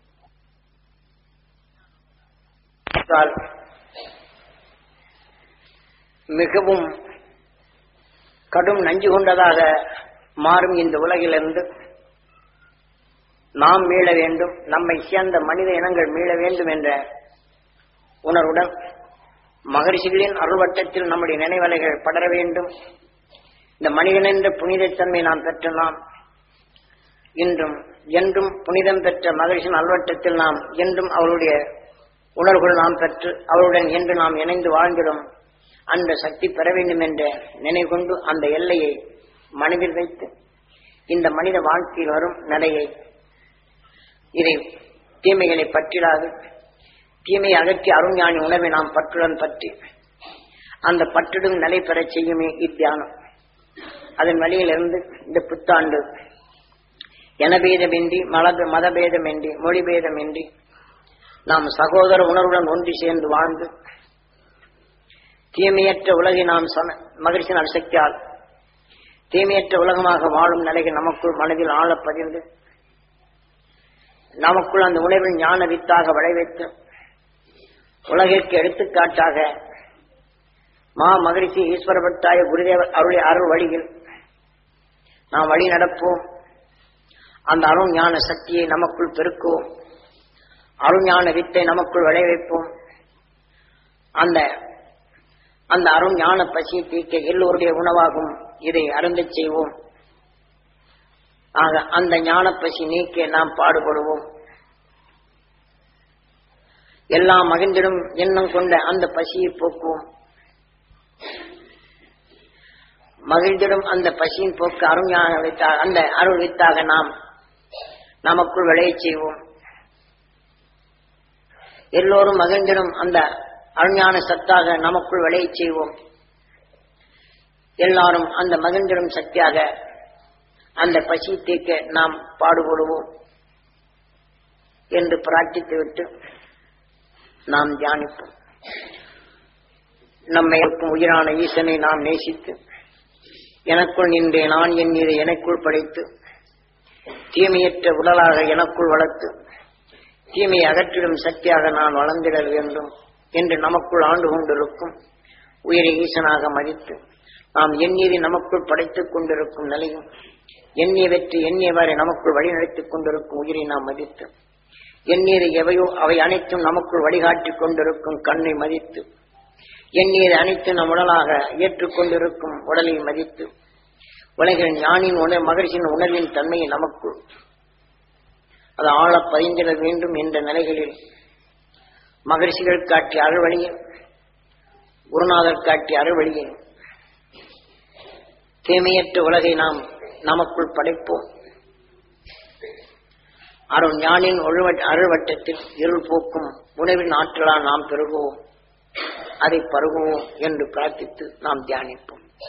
மிகவும் கடும் நஞ்சு கொண்டதாக மாறும் இந்த உலகிலிருந்து நாம் மீள வேண்டும், நம்மை சேர்ந்த மனித இனங்கள் மீள வேண்டும் என்ற உணர்வுடன் மகரிஷிகளின் அருள்வட்டத்தில் நம்முடைய நினைவலைகள் படர வேண்டும். இந்த மனிதன் என்ற புனிதத்தன்மை நாம் பெற்ற நாம் இன்றும் என்றும் புனிதம் பெற்ற மகரிஷின் அல்வட்டத்தில் நாம் என்றும் அவருடைய உணர்வுகள் நாம் பெற்று அவருடன் என்று நாம் இணைந்து வாழ்ந்திடும் அந்த சக்தி பெற வேண்டும் என்ற நினைவு கொண்டு அந்த எல்லையை மனதில் வைத்து இந்த மனித வாழ்க்கையில் வரும் நிலையை இதை தீமைகளை பற்றிடாது தீமையை அகற்றி அருஞானி உணர்வை நாம் பற்றுடன் பற்றி அந்த பற்றிடும் நிலை பெற செய்யுமே இத்தியானம். அதன் வழியிலிருந்து இந்த புத்தாண்டு இனபேதமின்றி மதபேதமின்றி மொழிபேதமின்றி நாம் சகோதர உணர்வுடன் ஒன்றி சேர்ந்து வாழ்ந்து தீமையற்ற உலகை நாம் மகிழ்ச்சியின் அசக்தியால் தீமையற்ற உலகமாக வாழும் நிலைகள் நமக்குள் மனதில் ஆழ பதிந்து நமக்குள் அந்த உணர்வில் ஞான வித்தாக விளைவித்து உலகிற்கு எடுத்துக்காட்டாக மகரிஷி ஈஸ்வரபட்டாய குருதேவர் அவருடைய அருள் வழியில் நாம் வழி நடப்போம். அந்த அருள் ஞான சக்தியை நமக்குள் பெருக்குவோம். அருள் ஞான வித்தை நமக்குள் விளைவிப்போம். அந்த அருள் ஞான பசியை தீர்க்க எல்லோருடைய உணவாகும் இதை அருந்தச் செய்வோம். ஆக அந்த ஞான பசி நீக்க நாம் பாடுபடுவோம். எல்லாம் மகிழ்ந்திடும் எண்ணம் கொண்ட அந்த பசியை போக்குவோம். மகிழ்ந்திடும் அந்த பசியின் போக்கு அருஞான வித்தாக அந்த அருள் வித்தாக நாம் நமக்குள் விளையச் செய்வோம். எல்லோரும் மகிழ்ந்திடும் அந்த அருஞான சத்தாக நமக்குள் விளையச் செய்வோம். எல்லாரும் அந்த மகிழ்ந்திடும் சக்தியாக அந்த பசி தீர்க்க நாம் பாடுபடுவோம் என்று பிரார்த்தித்துவிட்டு நாம் தியானிப்போம். நம்மை இருக்கும் உயிரான ஈசனை நாம் நேசித்து எனக்குள் நின்றே நான் என் இதை எனக்குள் படைத்து தீமையற்ற உடலாக எனக்குள் வளர்த்து தீமையை அகற்றிடும் சக்தியாக நான் வளர்ந்திட வேண்டும் என்று நமக்குள் ஆண்டு கொண்டிருக்கும் உயிரை ஈசனாக மதித்து நாம் எண்ணியதை நமக்குள் படைத்துக் கொண்டிருக்கும் நிலையும் எண்ணிய வெற்றி எண்ணியவரை நமக்குள் வழிநடத்திக் கொண்டிருக்கும் உயிரை நாம் மதித்து எண்ணியது எவையோ அவை அனைத்தும் நமக்குள் வழிகாட்டிக் கொண்டிருக்கும் கண்ணை மதித்து எண்ணியது அனைத்தும் நம் உடலாக ஏற்றுக்கொண்டிருக்கும் உடலை மதித்து உலகின் ஞானின் மகிழ்ச்சியின் உணர்வின் தன்மையை நமக்குள் அது ஆழ பதிந்திட வேண்டும் என்ற நிலைகளில் மகிழ்ச்சிகள் காட்டிய அருள்வழியில் குருநாதர் காட்டிய அருள்வழியில் தீமையற்ற உலகை நாம் நமக்குள் படைப்போம். அருள் ஞானின் அருள்வட்டத்தில் இருள் போக்கும் உணவின் ஆற்றலால் நாம் பெருகுவோம், அதை பருகுவோம் என்று பிரார்த்தித்து நாம் தியானிப்போம்.